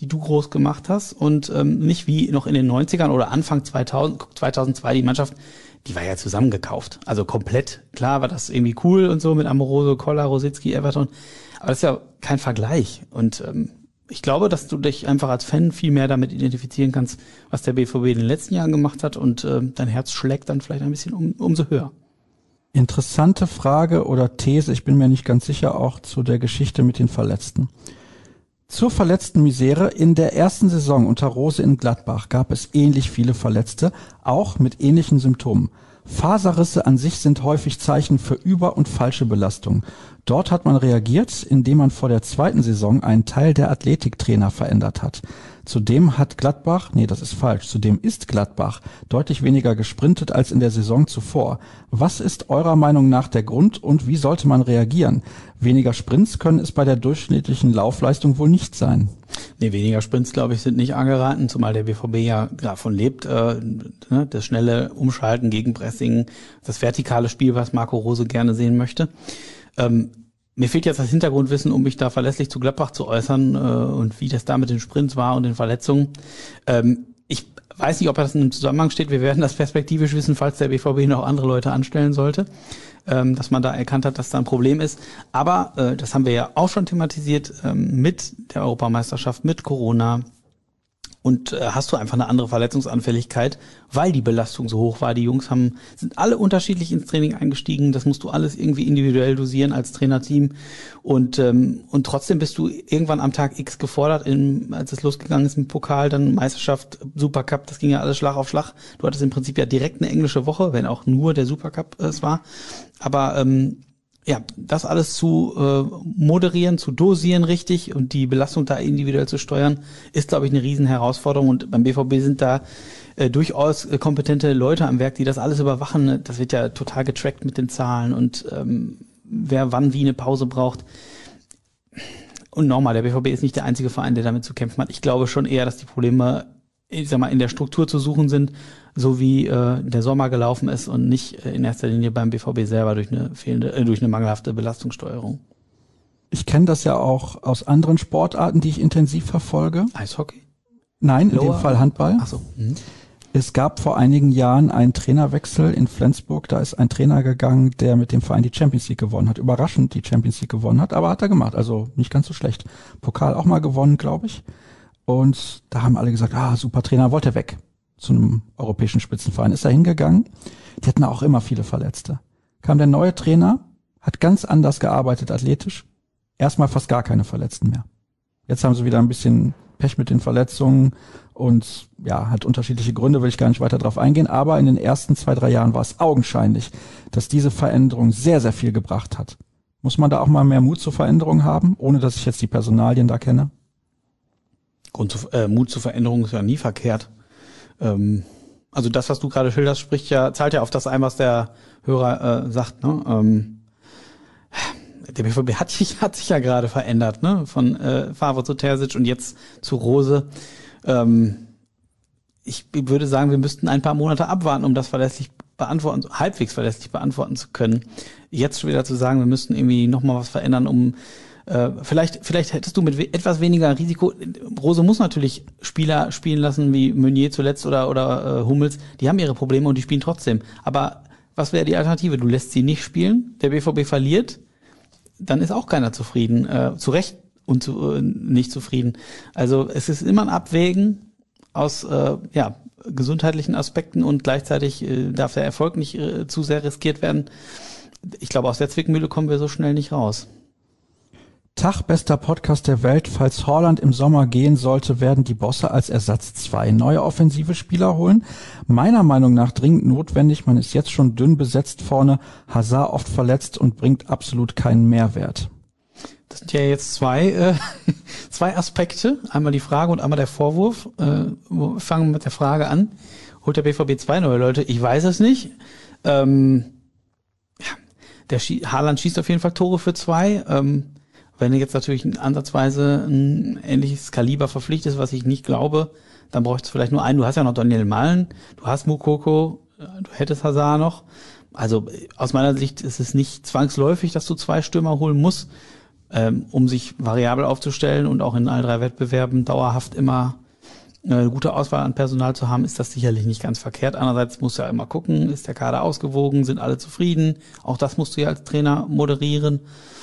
die du groß gemacht hast und ähm, nicht wie noch in den neunzigern oder Anfang zweitausend, zweitausendzwei die Mannschaft, die war ja zusammengekauft. Also komplett, klar war das irgendwie cool und so mit Amoroso, Koller, Rositzky, Everton, aber das ist ja kein Vergleich und ähm, ich glaube, dass du dich einfach als Fan viel mehr damit identifizieren kannst, was der B V B in den letzten Jahren gemacht hat und äh, dein Herz schlägt dann vielleicht ein bisschen um, umso höher. Interessante Frage oder These, ich bin mir nicht ganz sicher, auch zu der Geschichte mit den Verletzten. Zur verletzten Misere in der ersten Saison unter Rose in Gladbach gab es ähnlich viele Verletzte, auch mit ähnlichen Symptomen. Faserrisse an sich sind häufig Zeichen für über- und falsche Belastung. Dort hat man reagiert, indem man vor der zweiten Saison einen Teil der Athletiktrainer verändert hat. Zudem hat Gladbach, nee, das ist falsch, zudem ist Gladbach deutlich weniger gesprintet als in der Saison zuvor. Was ist eurer Meinung nach der Grund und wie sollte man reagieren? Weniger Sprints können es bei der durchschnittlichen Laufleistung wohl nicht sein. Nee, weniger Sprints, glaube ich, sind nicht angeraten, zumal der B V B ja davon lebt, äh, ne, das schnelle Umschalten, Gegenpressing, das vertikale Spiel, was Marco Rose gerne sehen möchte. Ähm, Mir fehlt jetzt das Hintergrundwissen, um mich da verlässlich zu Gladbach zu äußern äh, und wie das da mit den Sprints war und den Verletzungen. Ähm, ich weiß nicht, ob das in einem Zusammenhang steht. Wir werden das perspektivisch wissen, falls der B V B noch andere Leute anstellen sollte, ähm, dass man da erkannt hat, dass da ein Problem ist. Aber äh, das haben wir ja auch schon thematisiert ähm, mit der Europameisterschaft, mit Corona. Und äh, hast du einfach eine andere Verletzungsanfälligkeit, weil die Belastung so hoch war. Die Jungs haben sind alle unterschiedlich ins Training eingestiegen. Das musst du alles irgendwie individuell dosieren als Trainerteam. Und ähm, und trotzdem bist du irgendwann am Tag X gefordert, in, als es losgegangen ist mit Pokal, dann Meisterschaft, Supercup, das ging ja alles Schlag auf Schlag. Du hattest im Prinzip ja direkt eine englische Woche, wenn auch nur der Supercup äh, es war. Aber ähm, ja, das alles zu äh, moderieren, zu dosieren richtig und die Belastung da individuell zu steuern, ist, glaube ich, eine riesen Herausforderung. Und beim B V B sind da äh, durchaus äh, kompetente Leute am Werk, die das alles überwachen. Das wird ja total getrackt mit den Zahlen und ähm, wer wann wie eine Pause braucht. Und nochmal, der B V B ist nicht der einzige Verein, der damit zu kämpfen hat. Ich glaube schon eher, dass die Probleme, ich sag mal, in der Struktur zu suchen sind, so wie äh, der Sommer gelaufen ist und nicht äh, in erster Linie beim B V B selber durch eine fehlende, äh, durch eine mangelhafte Belastungssteuerung. Ich kenne das ja auch aus anderen Sportarten, die ich intensiv verfolge. Eishockey? Nein, in Lower? dem Fall Handball. Ach so. Mhm. Es gab vor einigen Jahren einen Trainerwechsel in Flensburg. Da ist ein Trainer gegangen, der mit dem Verein die Champions League gewonnen hat. Überraschend die Champions League gewonnen hat, aber hat er gemacht. Also nicht ganz so schlecht. Pokal auch mal gewonnen, glaube ich. Und da haben alle gesagt, ah, super Trainer, wollte er weg zu einem europäischen Spitzenverein. Ist er hingegangen. Die hatten auch immer viele Verletzte. Kam der neue Trainer, hat ganz anders gearbeitet athletisch. Erstmal fast gar keine Verletzten mehr. Jetzt haben sie wieder ein bisschen Pech mit den Verletzungen und ja, hat unterschiedliche Gründe, will ich gar nicht weiter drauf eingehen. Aber in den ersten zwei, drei Jahren war es augenscheinlich, dass diese Veränderung sehr, sehr viel gebracht hat. Muss man da auch mal mehr Mut zur Veränderung haben, ohne dass ich jetzt die Personalien da kenne? Grund zu, äh, Mut zur Veränderung ist ja nie verkehrt. Ähm, also das, was du gerade schilderst, spricht ja, zahlt ja auf das ein, was der Hörer äh, sagt. Ne? Ähm, der B V B hat sich, hat sich ja gerade verändert, ne? Von äh, Favre zu Terzic und jetzt zu Rose. Ähm, ich würde sagen, wir müssten ein paar Monate abwarten, um das verlässlich beantworten, halbwegs verlässlich beantworten zu können. Jetzt schon wieder zu sagen, wir müssten irgendwie nochmal was verändern, um äh, vielleicht, vielleicht hättest du mit we- etwas weniger Risiko. Rose muss natürlich Spieler spielen lassen, wie Meunier zuletzt oder oder äh, Hummels. Die haben ihre Probleme und die spielen trotzdem. Aber was wäre die Alternative? Du lässt sie nicht spielen, der B V B verliert, dann ist auch keiner zufrieden, äh, zu Recht und zu, äh, nicht zufrieden. Also es ist immer ein Abwägen aus äh, ja gesundheitlichen Aspekten und gleichzeitig äh, darf der Erfolg nicht äh, zu sehr riskiert werden. Ich glaube, aus der Zwickmühle kommen wir so schnell nicht raus. Tag, bester Podcast der Welt. Falls Haaland im Sommer gehen sollte, werden die Bosse als Ersatz zwei neue offensive Spieler holen. Meiner Meinung nach dringend notwendig. Man ist jetzt schon dünn besetzt vorne. Hazard oft verletzt und bringt absolut keinen Mehrwert. Das sind ja jetzt zwei äh, zwei Aspekte. Einmal die Frage und einmal der Vorwurf. Äh, wir fangen mit der Frage an. Holt der B V B zwei neue Leute? Ich weiß es nicht. Ähm, ja, der Schie- Haaland schießt auf jeden Fall Tore für zwei. Ähm, Wenn du jetzt natürlich ansatzweise ein ähnliches Kaliber verpflichtest, was ich nicht glaube, dann bräuchtest du vielleicht nur einen. Du hast ja noch Daniel Malen, du hast Moukoko, du hättest Hazard noch. Also aus meiner Sicht ist es nicht zwangsläufig, dass du zwei Stürmer holen musst. ähm, um sich variabel aufzustellen und auch in all drei Wettbewerben dauerhaft immer eine gute Auswahl an Personal zu haben, ist das sicherlich nicht ganz verkehrt. Andererseits musst du ja immer gucken, ist der Kader ausgewogen, sind alle zufrieden? Auch das musst du ja als Trainer moderieren.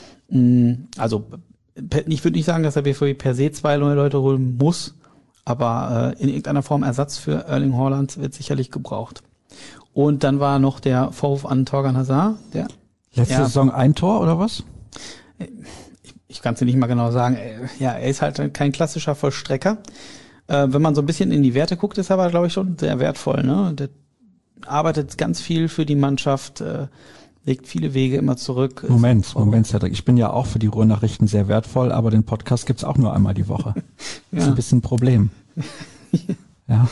Also ich würde nicht sagen, dass der B V B per se zwei neue Leute holen muss, aber äh, in irgendeiner Form Ersatz für Erling Haaland wird sicherlich gebraucht. Und dann war noch der Vorwurf an Thorgan Hazard. Der Letzte er, Saison ein Tor oder was? Ich, ich kann es dir nicht mal genau sagen. Ja, er ist halt kein klassischer Vollstrecker. Äh, wenn man so ein bisschen in die Werte guckt, ist er aber, glaube ich, schon sehr wertvoll. Ne? Der arbeitet ganz viel für die Mannschaft, äh, legt viele Wege immer zurück. Moment, ist, Moment, Cedric. Ich bin ja auch für die Ruhrnachrichten sehr wertvoll, aber den Podcast gibt's auch nur einmal die Woche. Das ja. ist ein bisschen ein Problem. Ja.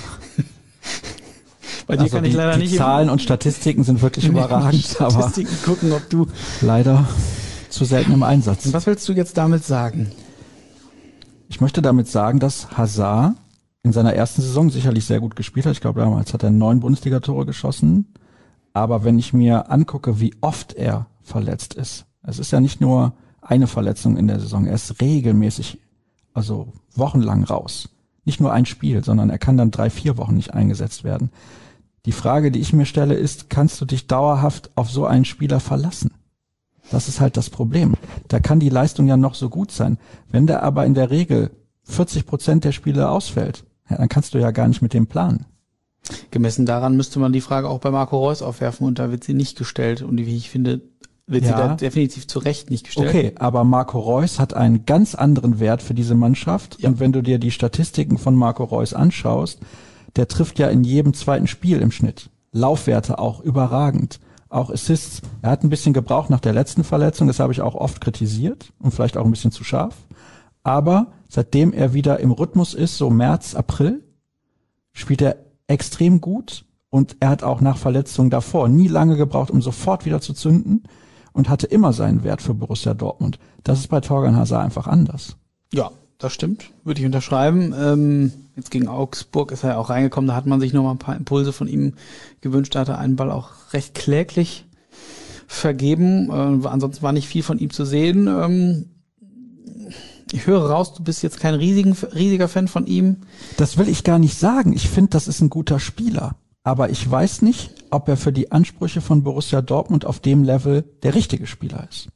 Bei dir also kann ich die, leider die nicht Zahlen und Statistiken sind wirklich überragend, Statistiken aber gucken, ob du leider zu selten im Einsatz. Und was willst du jetzt damit sagen? Ich möchte damit sagen, dass Hazard in seiner ersten Saison sicherlich sehr gut gespielt hat. Ich glaube, damals hat er neun Bundesliga-Tore geschossen. Aber wenn ich mir angucke, wie oft er verletzt ist, es ist ja nicht nur eine Verletzung in der Saison, er ist regelmäßig, also wochenlang raus. Nicht nur ein Spiel, sondern er kann dann drei, vier Wochen nicht eingesetzt werden. Die Frage, die ich mir stelle, ist, kannst du dich dauerhaft auf so einen Spieler verlassen? Das ist halt das Problem. Da kann die Leistung ja noch so gut sein. Wenn der aber in der Regel vierzig Prozent der Spiele ausfällt, ja, dann kannst du ja gar nicht mit dem planen. Gemessen daran müsste man die Frage auch bei Marco Reus aufwerfen und da wird sie nicht gestellt und wie ich finde, wird ja. sie da definitiv zu Recht nicht gestellt. Okay, aber Marco Reus hat einen ganz anderen Wert für diese Mannschaft Ja. und wenn du dir die Statistiken von Marco Reus anschaust, der trifft ja in jedem zweiten Spiel im Schnitt. Laufwerte auch überragend, auch Assists. Er hat ein bisschen gebraucht nach der letzten Verletzung, das habe ich auch oft kritisiert und vielleicht auch ein bisschen zu scharf, aber seitdem er wieder im Rhythmus ist, so März, April, spielt er extrem gut und er hat auch nach Verletzungen davor nie lange gebraucht, um sofort wieder zu zünden und hatte immer seinen Wert für Borussia Dortmund. Das ist bei Thorgan Hazard einfach anders. Ja, das stimmt, würde ich unterschreiben. Ähm, jetzt gegen Augsburg ist er ja auch reingekommen, da hat man sich noch mal ein paar Impulse von ihm gewünscht, da hat er einen Ball auch recht kläglich vergeben. Äh, ansonsten war nicht viel von ihm zu sehen. Ähm, Ich höre raus, du bist jetzt kein riesigen, riesiger Fan von ihm. Das will ich gar nicht sagen. Ich finde, das ist ein guter Spieler. Aber ich weiß nicht, ob er für die Ansprüche von Borussia Dortmund auf dem Level der richtige Spieler ist.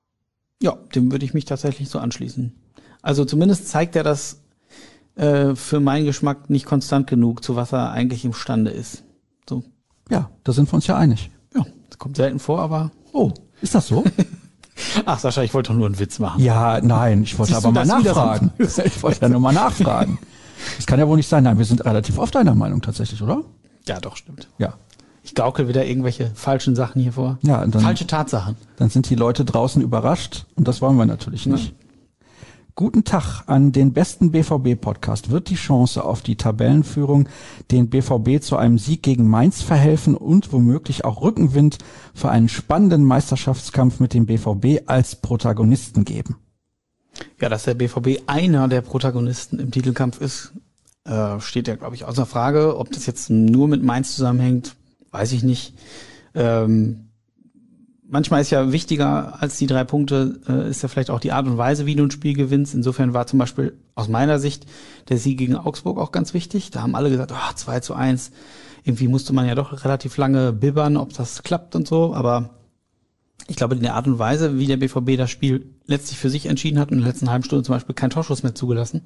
Ja, dem würde ich mich tatsächlich so anschließen. Also zumindest zeigt er das äh, für meinen Geschmack nicht konstant genug, zu was er eigentlich imstande ist. So. Ja, da sind wir uns ja einig. Ja, das kommt selten vor, aber... Oh, ist das so? Ach Sascha, ich wollte doch nur einen Witz machen. Ja, nein, ich wollte Siehst aber du mal das wieder nachfragen. Ich wollte ja nur mal nachfragen. Das kann ja wohl nicht sein. Nein, wir sind relativ oft deiner Meinung tatsächlich, oder? Ja, doch, stimmt. Ja. Ich gaukel wieder irgendwelche falschen Sachen hier vor. Ja, und dann, Falsche Tatsachen. dann sind die Leute draußen überrascht und das wollen wir natürlich nicht. Guten Tag an den besten B V B-Podcast. Wird die Chance auf die Tabellenführung den B V B zu einem Sieg gegen Mainz verhelfen und womöglich auch Rückenwind für einen spannenden Meisterschaftskampf mit dem B V B als Protagonisten geben? Ja, dass der B V B einer der Protagonisten im Titelkampf ist, äh, steht ja, glaube ich, außer Frage. Ob das jetzt nur mit Mainz zusammenhängt, weiß ich nicht. Ähm, manchmal ist ja wichtiger als die drei Punkte, äh, ist ja vielleicht auch die Art und Weise, wie du ein Spiel gewinnst. Insofern war zum Beispiel aus meiner Sicht der Sieg gegen Augsburg auch ganz wichtig. Da haben alle gesagt, oh, zwei zu eins. Irgendwie musste man ja doch relativ lange bibbern, ob das klappt und so. Aber ich glaube, in der Art und Weise, wie der B V B das Spiel letztlich für sich entschieden hat und in der letzten halben Stunde zum Beispiel keinen Torschuss mehr zugelassen,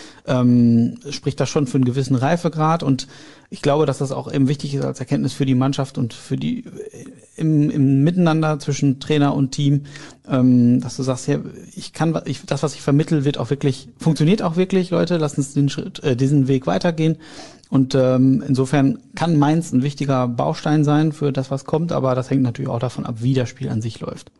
ähm, spricht das schon für einen gewissen Reifegrad. Und ich glaube, dass das auch eben wichtig ist als Erkenntnis für die Mannschaft und für die im, im Miteinander zwischen Trainer und Team, ähm, dass du sagst, ja, ich kann, ich, das, was ich vermittel, wird auch wirklich, funktioniert auch wirklich, Leute, lasst uns den Schritt, äh, diesen Weg weitergehen. Und ähm, insofern kann Mainz ein wichtiger Baustein sein für das, was kommt, aber das hängt natürlich auch davon ab, wie das Spiel an sich läuft.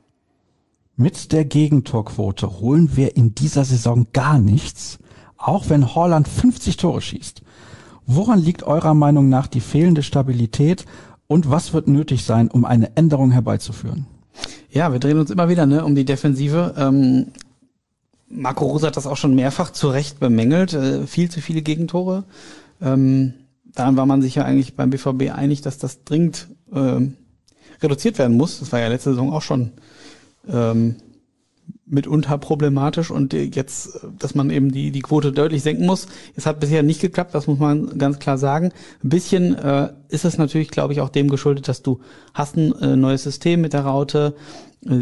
Mit der Gegentorquote holen wir in dieser Saison gar nichts, auch wenn Haaland fünfzig Tore schießt. Woran liegt eurer Meinung nach die fehlende Stabilität und was wird nötig sein, um eine Änderung herbeizuführen? Ja, wir drehen uns immer wieder ne, um die Defensive. Ähm, Marco Rose hat das auch schon mehrfach zu Recht bemängelt. Äh, viel zu viele Gegentore. Ähm, daran war man sich ja eigentlich beim B V B einig, dass das dringend ähm, reduziert werden muss. Das war ja letzte Saison auch schon ähm, mitunter problematisch und jetzt, dass man eben die die Quote deutlich senken muss. Es hat bisher nicht geklappt, das muss man ganz klar sagen. Ein bisschen äh, ist es natürlich, glaube ich, auch dem geschuldet, dass du hast ein äh, neues System mit der Raute, äh,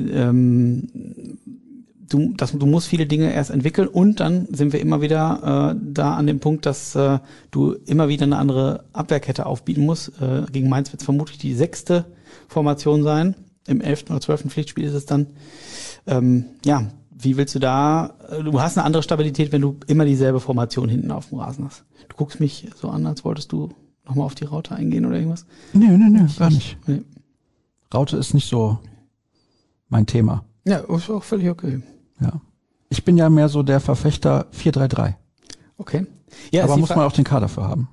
ähm, du, das, du musst viele Dinge erst entwickeln und dann sind wir immer wieder äh, da an dem Punkt, dass äh, du immer wieder eine andere Abwehrkette aufbieten musst. Äh, gegen Mainz wird es vermutlich die sechste Formation sein. Im elften oder zwölften Pflichtspiel ist es dann. Ähm, ja, wie willst du da, du hast eine andere Stabilität, wenn du immer dieselbe Formation hinten auf dem Rasen hast. Du guckst mich so an, als wolltest du nochmal auf die Raute eingehen oder irgendwas? Nee, nee, nee, gar nicht. Nee. Raute ist nicht so mein Thema. Ja, ist auch völlig okay. Ja. Ich bin ja mehr so der Verfechter vier drei drei. Okay. Ja, aber muss Fra- man auch den Kader für haben.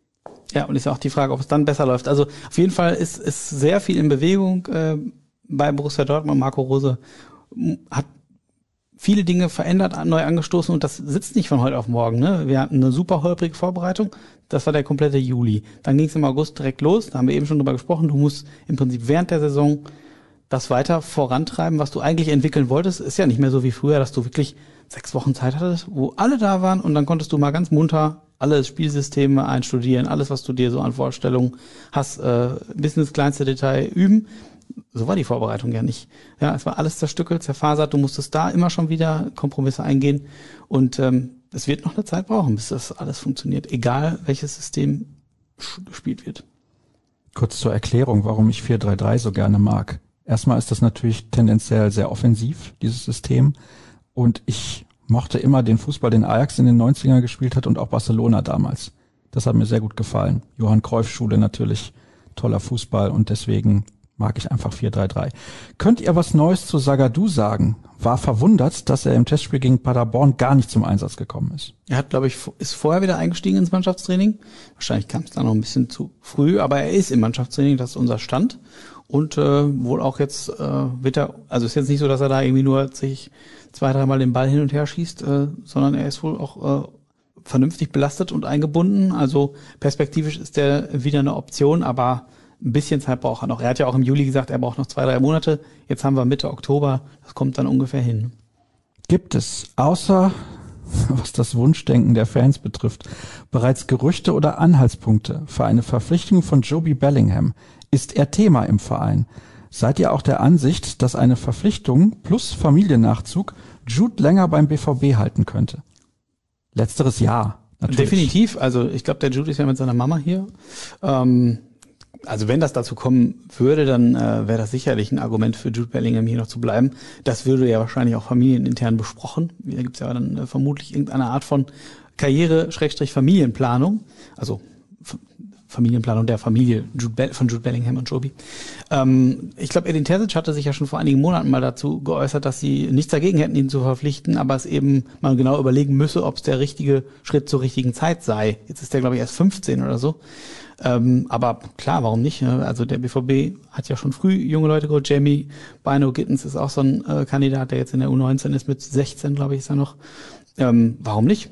Ja, und ist ja auch die Frage, ob es dann besser läuft. Also auf jeden Fall ist, ist sehr viel in Bewegung äh, bei Borussia Dortmund. Marco Rose hat viele Dinge verändert, neu angestoßen und das sitzt nicht von heute auf morgen. Ne? Wir hatten eine super holprige Vorbereitung, das war der komplette Juli. Dann ging es im August direkt los, da haben wir eben schon drüber gesprochen, du musst im Prinzip während der Saison das weiter vorantreiben, was du eigentlich entwickeln wolltest. Ist ja nicht mehr so wie früher, dass du wirklich sechs Wochen Zeit hattest, wo alle da waren und dann konntest du mal ganz munter alle Spielsysteme einstudieren, alles, was du dir so an Vorstellungen hast, äh, bis ins kleinste Detail üben. So war die Vorbereitung ja nicht. Ja, es war alles zerstückelt, zerfasert. Du musstest da immer schon wieder Kompromisse eingehen. Und ähm, es wird noch eine Zeit brauchen, bis das alles funktioniert. Egal, welches System gespielt wird. Kurz zur Erklärung, warum ich vier drei drei so gerne mag. Erstmal ist das natürlich tendenziell sehr offensiv, dieses System. Und ich mochte immer den Fußball, den Ajax in den neunzigern gespielt hat und auch Barcelona damals. Das hat mir sehr gut gefallen. Johann Cruyff Schule natürlich, toller Fußball und deswegen mag ich einfach vier drei drei. Könnt ihr was Neues zu Zagadou sagen? War verwundert, dass er im Testspiel gegen Paderborn gar nicht zum Einsatz gekommen ist. Er hat, glaube ich, ist vorher wieder eingestiegen ins Mannschaftstraining. Wahrscheinlich kam es da noch ein bisschen zu früh, aber er ist im Mannschaftstraining, das ist unser Stand. Und äh, wohl auch jetzt äh, wird er, also ist jetzt nicht so, dass er da irgendwie nur sich zwei, dreimal den Ball hin und her schießt, äh, sondern er ist wohl auch äh, vernünftig belastet und eingebunden. Also perspektivisch ist der wieder eine Option, aber ein bisschen Zeit braucht er noch. Er hat ja auch im Juli gesagt, er braucht noch zwei, drei Monate. Jetzt haben wir Mitte Oktober. Das kommt dann ungefähr hin. Gibt es, außer was das Wunschdenken der Fans betrifft, bereits Gerüchte oder Anhaltspunkte für eine Verpflichtung von Joby Bellingham? Ist er Thema im Verein? Seid ihr auch der Ansicht, dass eine Verpflichtung plus Familiennachzug Jude länger beim B V B halten könnte? Letzteres ja, natürlich. Definitiv. Also ich glaube, der Jude ist ja mit seiner Mama hier. Ähm, also wenn das dazu kommen würde, dann äh, wäre das sicherlich ein Argument für Jude Bellingham hier noch zu bleiben. Das würde ja wahrscheinlich auch familienintern besprochen. Da gibt es ja dann äh, vermutlich irgendeine Art von Karriere-Familienplanung. Also F- Familienplanung der Familie Jude Be- von Jude Bellingham und Joby. Ähm, ich glaube, Edin Terzic hatte sich ja schon vor einigen Monaten mal dazu geäußert, dass sie nichts dagegen hätten, ihn zu verpflichten, aber es eben mal genau überlegen müsse, ob es der richtige Schritt zur richtigen Zeit sei. Jetzt ist der, glaube ich, erst fünfzehn oder so. Ähm, aber klar, warum nicht? Also der B V B hat ja schon früh junge Leute geholt. Jamie Bino Gittens ist auch so ein äh, Kandidat, der jetzt in der U neunzehn ist, mit sechzehn, glaube ich, ist er noch. Ähm, warum nicht?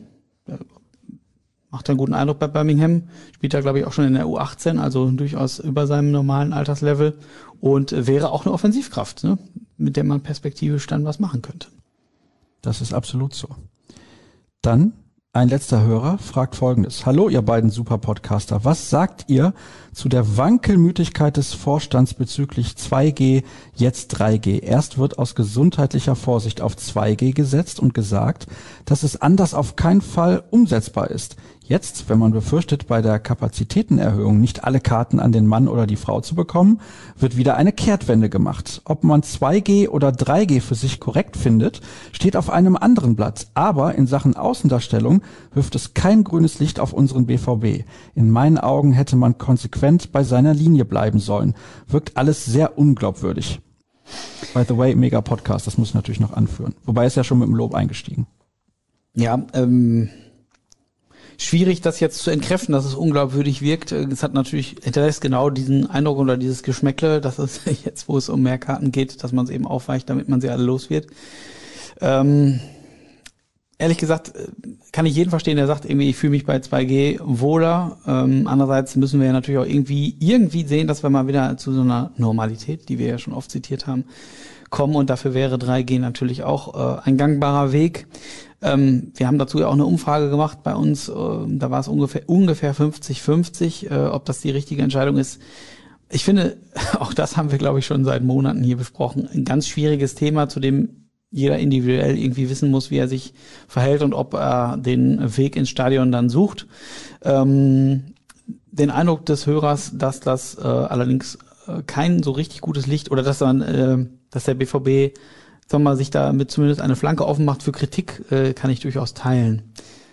Macht einen guten Eindruck bei Birmingham. Spielt da, glaube ich, auch schon in der U achtzehn, also durchaus über seinem normalen Alterslevel. Und äh, wäre auch eine Offensivkraft, ne? Mit der man perspektivisch dann was machen könnte. Das ist absolut so. Dann ein letzter Hörer fragt Folgendes. Hallo, ihr beiden Super-Podcaster. Was sagt ihr zu der Wankelmütigkeit des Vorstands bezüglich zwei G, jetzt drei G? Erst wird aus gesundheitlicher Vorsicht auf zwei G gesetzt und gesagt, dass es anders auf keinen Fall umsetzbar ist. Jetzt, wenn man befürchtet, bei der Kapazitätenerhöhung nicht alle Karten an den Mann oder die Frau zu bekommen, wird wieder eine Kehrtwende gemacht. Ob man zwei G oder drei G für sich korrekt findet, steht auf einem anderen Blatt. Aber in Sachen Außendarstellung wirft es kein grünes Licht auf unseren B V B. In meinen Augen hätte man konsequent bei seiner Linie bleiben sollen. Wirkt alles sehr unglaubwürdig. By the way, mega Podcast, das muss ich natürlich noch anführen. Wobei ist ja schon mit dem Lob eingestiegen. Ja, ähm... schwierig, das jetzt zu entkräften, dass es unglaubwürdig wirkt. Es hat natürlich hinterlässt genau diesen Eindruck oder dieses Geschmäckle, dass es jetzt, wo es um mehr Karten geht, dass man es eben aufweicht, damit man sie alle los wird. Ähm, ehrlich gesagt, kann ich jeden verstehen, der sagt, irgendwie, ich fühle mich bei zwei G wohler. Ähm, andererseits müssen wir ja natürlich auch irgendwie, irgendwie sehen, dass wir mal wieder zu so einer Normalität, die wir ja schon oft zitiert haben, kommen. Und dafür wäre drei G natürlich auch äh, ein gangbarer Weg. Ähm, wir haben dazu ja auch eine Umfrage gemacht bei uns. Äh, da war es ungefähr ungefähr fünfzig fünfzig, äh, ob das die richtige Entscheidung ist. Ich finde, auch das haben wir, glaube ich, schon seit Monaten hier besprochen. Ein ganz schwieriges Thema, zu dem jeder individuell irgendwie wissen muss, wie er sich verhält und ob er den Weg ins Stadion dann sucht. Ähm, den Eindruck des Hörers, dass das äh, allerdings äh, kein so richtig gutes Licht oder dass man, äh, dass der B V B, sagen wir mal, sich damit zumindest eine Flanke offen macht für Kritik, äh, kann ich durchaus teilen.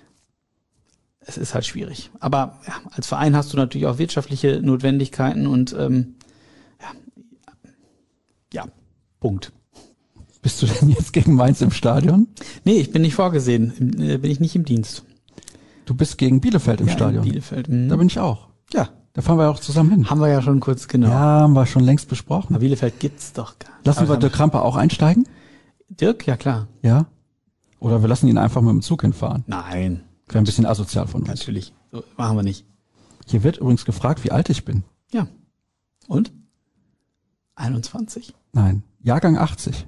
Es ist halt schwierig. Aber ja, als Verein hast du natürlich auch wirtschaftliche Notwendigkeiten und ähm, ja, ja, Punkt. Bist du denn jetzt gegen Mainz im Stadion? Nee, ich bin nicht vorgesehen. Im, äh, bin ich nicht im Dienst. Du bist gegen Bielefeld im Ja, Stadion. in Bielefeld. Mhm. Da bin ich auch. Ja. Da fahren wir ja auch zusammen hin. Haben wir ja schon kurz, genau. Ja, haben wir schon längst besprochen. Aber Bielefeld gibt's doch gar nicht. Lassen Aber wir Dirk Krampe auch einsteigen? Dirk, ja klar. Ja. Oder wir lassen ihn einfach mit dem Zug hinfahren. Nein. Wäre ein bisschen asozial von uns. Natürlich. So machen wir nicht. Hier wird übrigens gefragt, wie alt ich bin. Ja. Und? einundzwanzig. Nein, Jahrgang achtzig.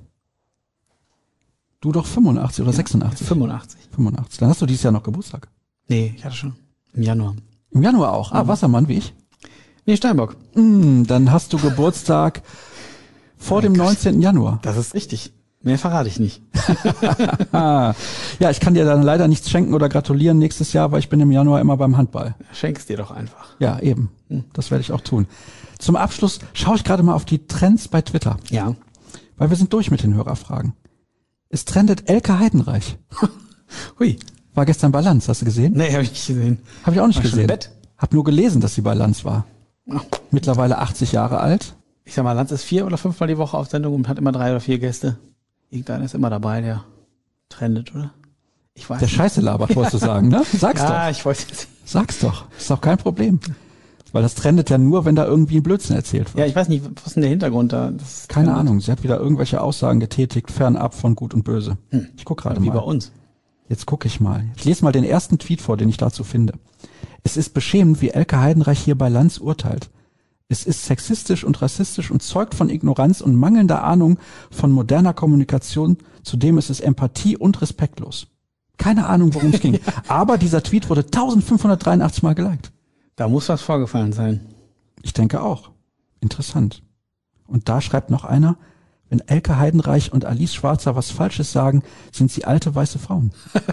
Du doch fünfundachtzig oder Ja, sechsundachtzig? fünfundachtzig. fünfundachtzig. Dann hast du dieses Jahr noch Geburtstag. Nee, ich hatte schon. Im Januar. Im Januar auch. Ah, Wassermann wie ich. Nee, Steinbock. Mm, dann hast du Geburtstag vor dem neunzehnten Januar. Das ist richtig. Mehr verrate ich nicht. Ah, ja, ich kann dir dann leider nichts schenken oder gratulieren nächstes Jahr, weil ich bin im Januar immer beim Handball. Schenk's dir doch einfach. Ja, eben. Das werde ich auch tun. Zum Abschluss schaue ich gerade mal auf die Trends bei Twitter, Ja. weil wir sind durch mit den Hörerfragen. Es trendet Elke Heidenreich. Hui. War gestern bei Lanz, hast du gesehen? Nee, habe ich nicht gesehen. Habe ich auch nicht War schon gesehen. im Bett? Hab nur gelesen, dass sie bei Lanz war. Mittlerweile achtzig Jahre alt. Ich sag mal, Lanz ist vier oder fünfmal die Woche auf Sendung und hat immer drei oder vier Gäste. Irgendeiner ist immer dabei, der trendet, oder? Ich weiß Der nicht. Scheiße labert, wolltest du sagen, ne? Sag's Ja, doch. ich weiß jetzt nicht. Sag's doch. Ist doch kein Problem. Weil das trendet ja nur, wenn da irgendwie ein Blödsinn erzählt wird. Ja, ich weiß nicht, was ist denn der Hintergrund da? Das Keine trendet. Ahnung. Sie hat wieder irgendwelche Aussagen getätigt, fernab von Gut und Böse. Ich guck gerade Wie mal. bei uns. Jetzt gucke ich mal. Ich lese mal den ersten Tweet vor, den ich dazu finde. Es ist beschämend, wie Elke Heidenreich hier bei Lanz urteilt. Es ist sexistisch und rassistisch und zeugt von Ignoranz und mangelnder Ahnung von moderner Kommunikation. Zudem ist es Empathie und respektlos. Keine Ahnung, worum es ging. Aber dieser Tweet wurde eintausendfünfhundertdreiundachtzig Mal geliked. Da muss was vorgefallen sein. Ich denke auch. Interessant. Und da schreibt noch einer, wenn Elke Heidenreich und Alice Schwarzer was Falsches sagen, sind sie alte weiße Frauen.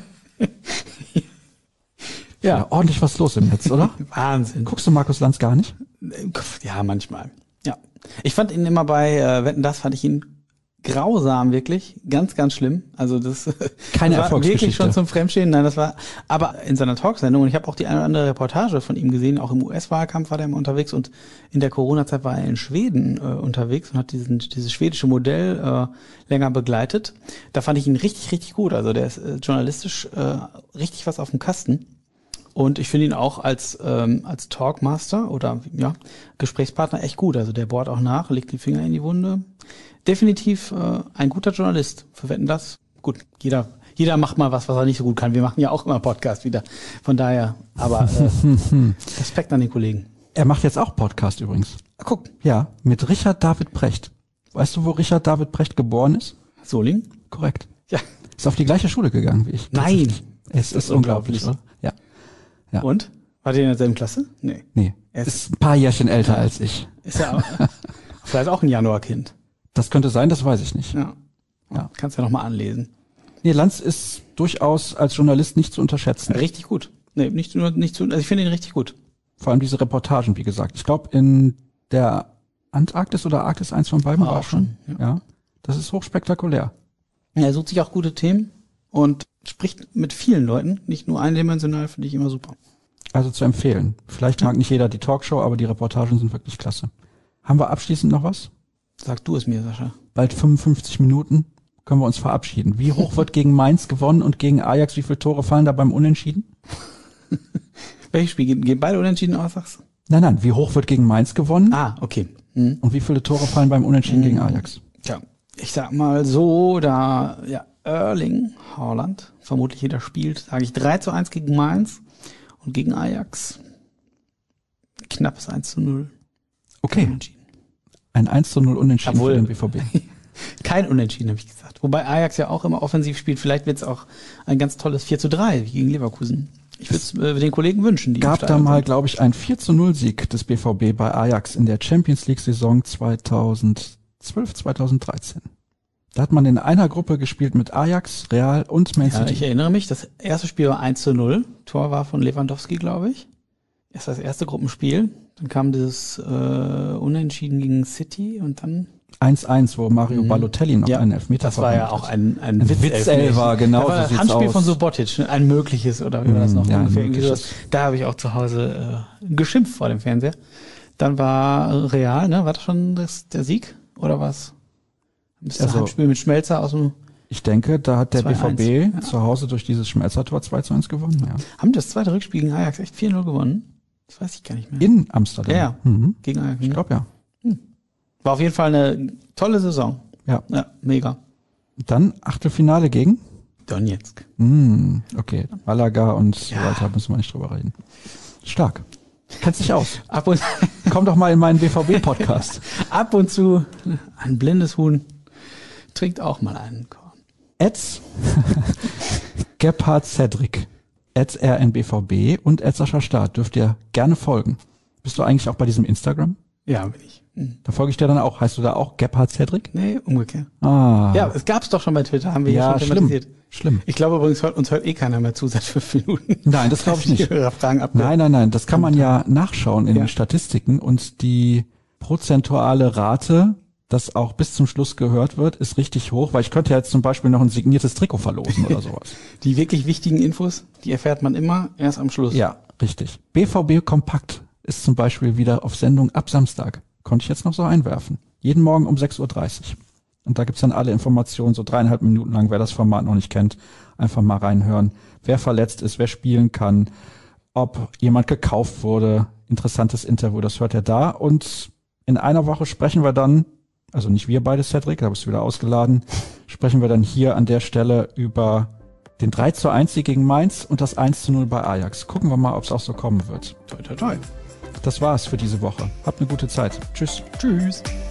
Ja, ordentlich was los im Netz, oder? Wahnsinn. Guckst du Markus Lanz gar nicht? Ja, manchmal. Ja. Ich fand ihn immer bei äh, Wetten, das fand ich ihn grausam, wirklich. Ganz, ganz schlimm. Also das, Keine das war Erfolgsgeschichte. wirklich schon zum Fremdstehen. Nein, das war, aber in seiner Talksendung, und ich habe auch die eine oder andere Reportage von ihm gesehen, auch im U S-Wahlkampf war der immer unterwegs und in der Corona-Zeit war er in Schweden äh, unterwegs und hat diesen, dieses schwedische Modell äh, länger begleitet. Da fand ich ihn richtig, richtig gut. Also der ist äh, journalistisch äh, richtig was auf dem Kasten. Und ich finde ihn auch als ähm, als Talkmaster oder ja Gesprächspartner echt gut. Also der bohrt auch nach, legt die Finger in die Wunde. Definitiv äh, ein guter Journalist. Für Wetten, das. Gut, jeder jeder macht mal was, was er nicht so gut kann. Wir machen ja auch immer Podcast wieder. Von daher, aber äh, Respekt an den Kollegen. Er macht jetzt auch Podcast übrigens. Ah, guck, Ja, mit Richard David Precht. Weißt du, wo Richard David Precht geboren ist? Soling. Korrekt. Ja. Ist auf die gleiche Schule gegangen wie ich. Nein. Es ist, ist unglaublich, unglaublich. oder? Ja. Ja. Und? War der in derselben Klasse? Nee. Nee. Er ist- Ist ein paar Jährchen älter als ich. Ist ja auch, vielleicht auch ein Januarkind. Das könnte sein, das weiß ich nicht. Ja. Ja. Kannst ja noch mal anlesen. Nee, Lanz ist durchaus als Journalist nicht zu unterschätzen. Richtig gut. Nee, nicht nur nicht zu, also ich finde ihn richtig gut. Vor allem diese Reportagen, wie gesagt. Ich glaube, in der Antarktis oder Arktis, eins von beiden War war auch schon. schon, Ja. Das ist hochspektakulär. Er sucht sich auch gute Themen und spricht mit vielen Leuten, nicht nur eindimensional, finde ich immer super. Also zu empfehlen. Vielleicht mag nicht jeder die Talkshow, aber die Reportagen sind wirklich klasse. Haben wir abschließend noch was? Sag du es mir, Sascha. Bald fünfundfünfzig Minuten. Können wir uns verabschieden. Wie hoch wird gegen Mainz gewonnen und gegen Ajax? Wie viele Tore fallen da beim Unentschieden? Welches Spiel gehen, gehen beide unentschieden aus, sagst du? Nein, nein. Wie hoch wird gegen Mainz gewonnen Ah, okay. Hm. und wie viele Tore fallen beim Unentschieden gegen Ajax? Tja, ich sag mal so, da, ja, Erling Haaland, vermutlich jeder spielt, sage ich drei zu eins gegen Mainz und gegen Ajax knappes eins zu null. Okay. Ein eins zu null Unentschieden Obwohl, für den B V B. Kein Unentschieden, habe ich gesagt. Wobei Ajax ja auch immer offensiv spielt. Vielleicht wird es auch ein ganz tolles vier zu drei wie gegen Leverkusen. Ich würde es äh, den Kollegen wünschen. Die gab da mal, glaube ich, einen vier zu null Sieg des B V B bei Ajax in der Champions League Saison zweitausendzwölf, zweitausenddreizehn. Da hat man in einer Gruppe gespielt mit Ajax, Real und Man City. Ja, ich erinnere mich, das erste Spiel war eins zu null. Tor war von Lewandowski, glaube ich. Erst das erste Gruppenspiel. Dann kam dieses äh, Unentschieden gegen City und dann eins eins, wo Mario Balotelli noch ja, einen Elfmeter das war ja verhängt auch hat. ein, ein, Ein Witzelf. Witzelfer, genau, Das war so das sieht's Handspiel aus. von Subotic, ein mögliches oder wie war das noch Ja, ein ungefähr. Irgendwie mögliches. sowas. Da habe ich auch zu Hause äh, geschimpft vor dem Fernseher. Dann war Real, ne? War das schon das, der Sieg oder was? Das Also- Handspiel mit Schmelzer aus dem. Ich denke, da hat der zwei B V eins, B ja. zu Hause durch dieses Schmelzer-Tor zwei zu eins gewonnen. Ja. Haben das zweite Rückspiel gegen Ajax echt vier null gewonnen? Das weiß ich gar nicht mehr. In Amsterdam. Ja, ja. Mhm. Gegen Ajax. Ich ne? glaube ja. War auf jeden Fall eine tolle Saison. Ja. Ja, mega. Dann Achtelfinale gegen? Donetsk. Hm, okay. Malaga und so Ja. weiter müssen wir nicht drüber reden. Stark. Kennst dich aus. Ab und, Komm doch mal in meinen B V B-Podcast. ab und zu ein blindes Huhn trinkt auch mal einen Korn. Eds Gebhard Cedric, Eds R N B V B und Eds Sascha Staat dürft ihr gerne folgen. Bist du eigentlich auch bei diesem Instagram? Ja, bin ich. Hm. Da folge ich dir dann auch. Heißt du da auch Gebhard Cedric? Nee, umgekehrt. Ah. Ja, es gab's doch schon bei Twitter, haben wir ja, ja schon schlimm. thematisiert. Schlimm. Ich glaube übrigens, hört, uns hört eh keiner mehr zu seit fünf Minuten. Nein, das glaube ich nicht. Ihre Fragen abge- Nein, nein, nein. Das kann man ja nachschauen in Ja. den Statistiken und die prozentuale Rate, das auch bis zum Schluss gehört wird, ist richtig hoch, weil ich könnte ja jetzt zum Beispiel noch ein signiertes Trikot verlosen oder sowas. Die wirklich wichtigen Infos, die erfährt man immer erst am Schluss. Ja, richtig. B V B Kompakt ist zum Beispiel wieder auf Sendung ab Samstag. Konnte ich jetzt noch so einwerfen. Jeden Morgen um sechs Uhr dreißig. Und da gibt's dann alle Informationen, so dreieinhalb Minuten lang, wer das Format noch nicht kennt, einfach mal reinhören. Wer verletzt ist, wer spielen kann, ob jemand gekauft wurde. Interessantes Interview, das hört ihr da. Und in einer Woche sprechen wir dann, also nicht wir beide, Cedric, da bist du wieder ausgeladen, sprechen wir dann hier an der Stelle über den drei zu eins Sieg gegen Mainz und das eins zu null bei Ajax. Gucken wir mal, ob es auch so kommen wird. Toi, toi, toi. Das war's für diese Woche. Habt eine gute Zeit. Tschüss. Tschüss.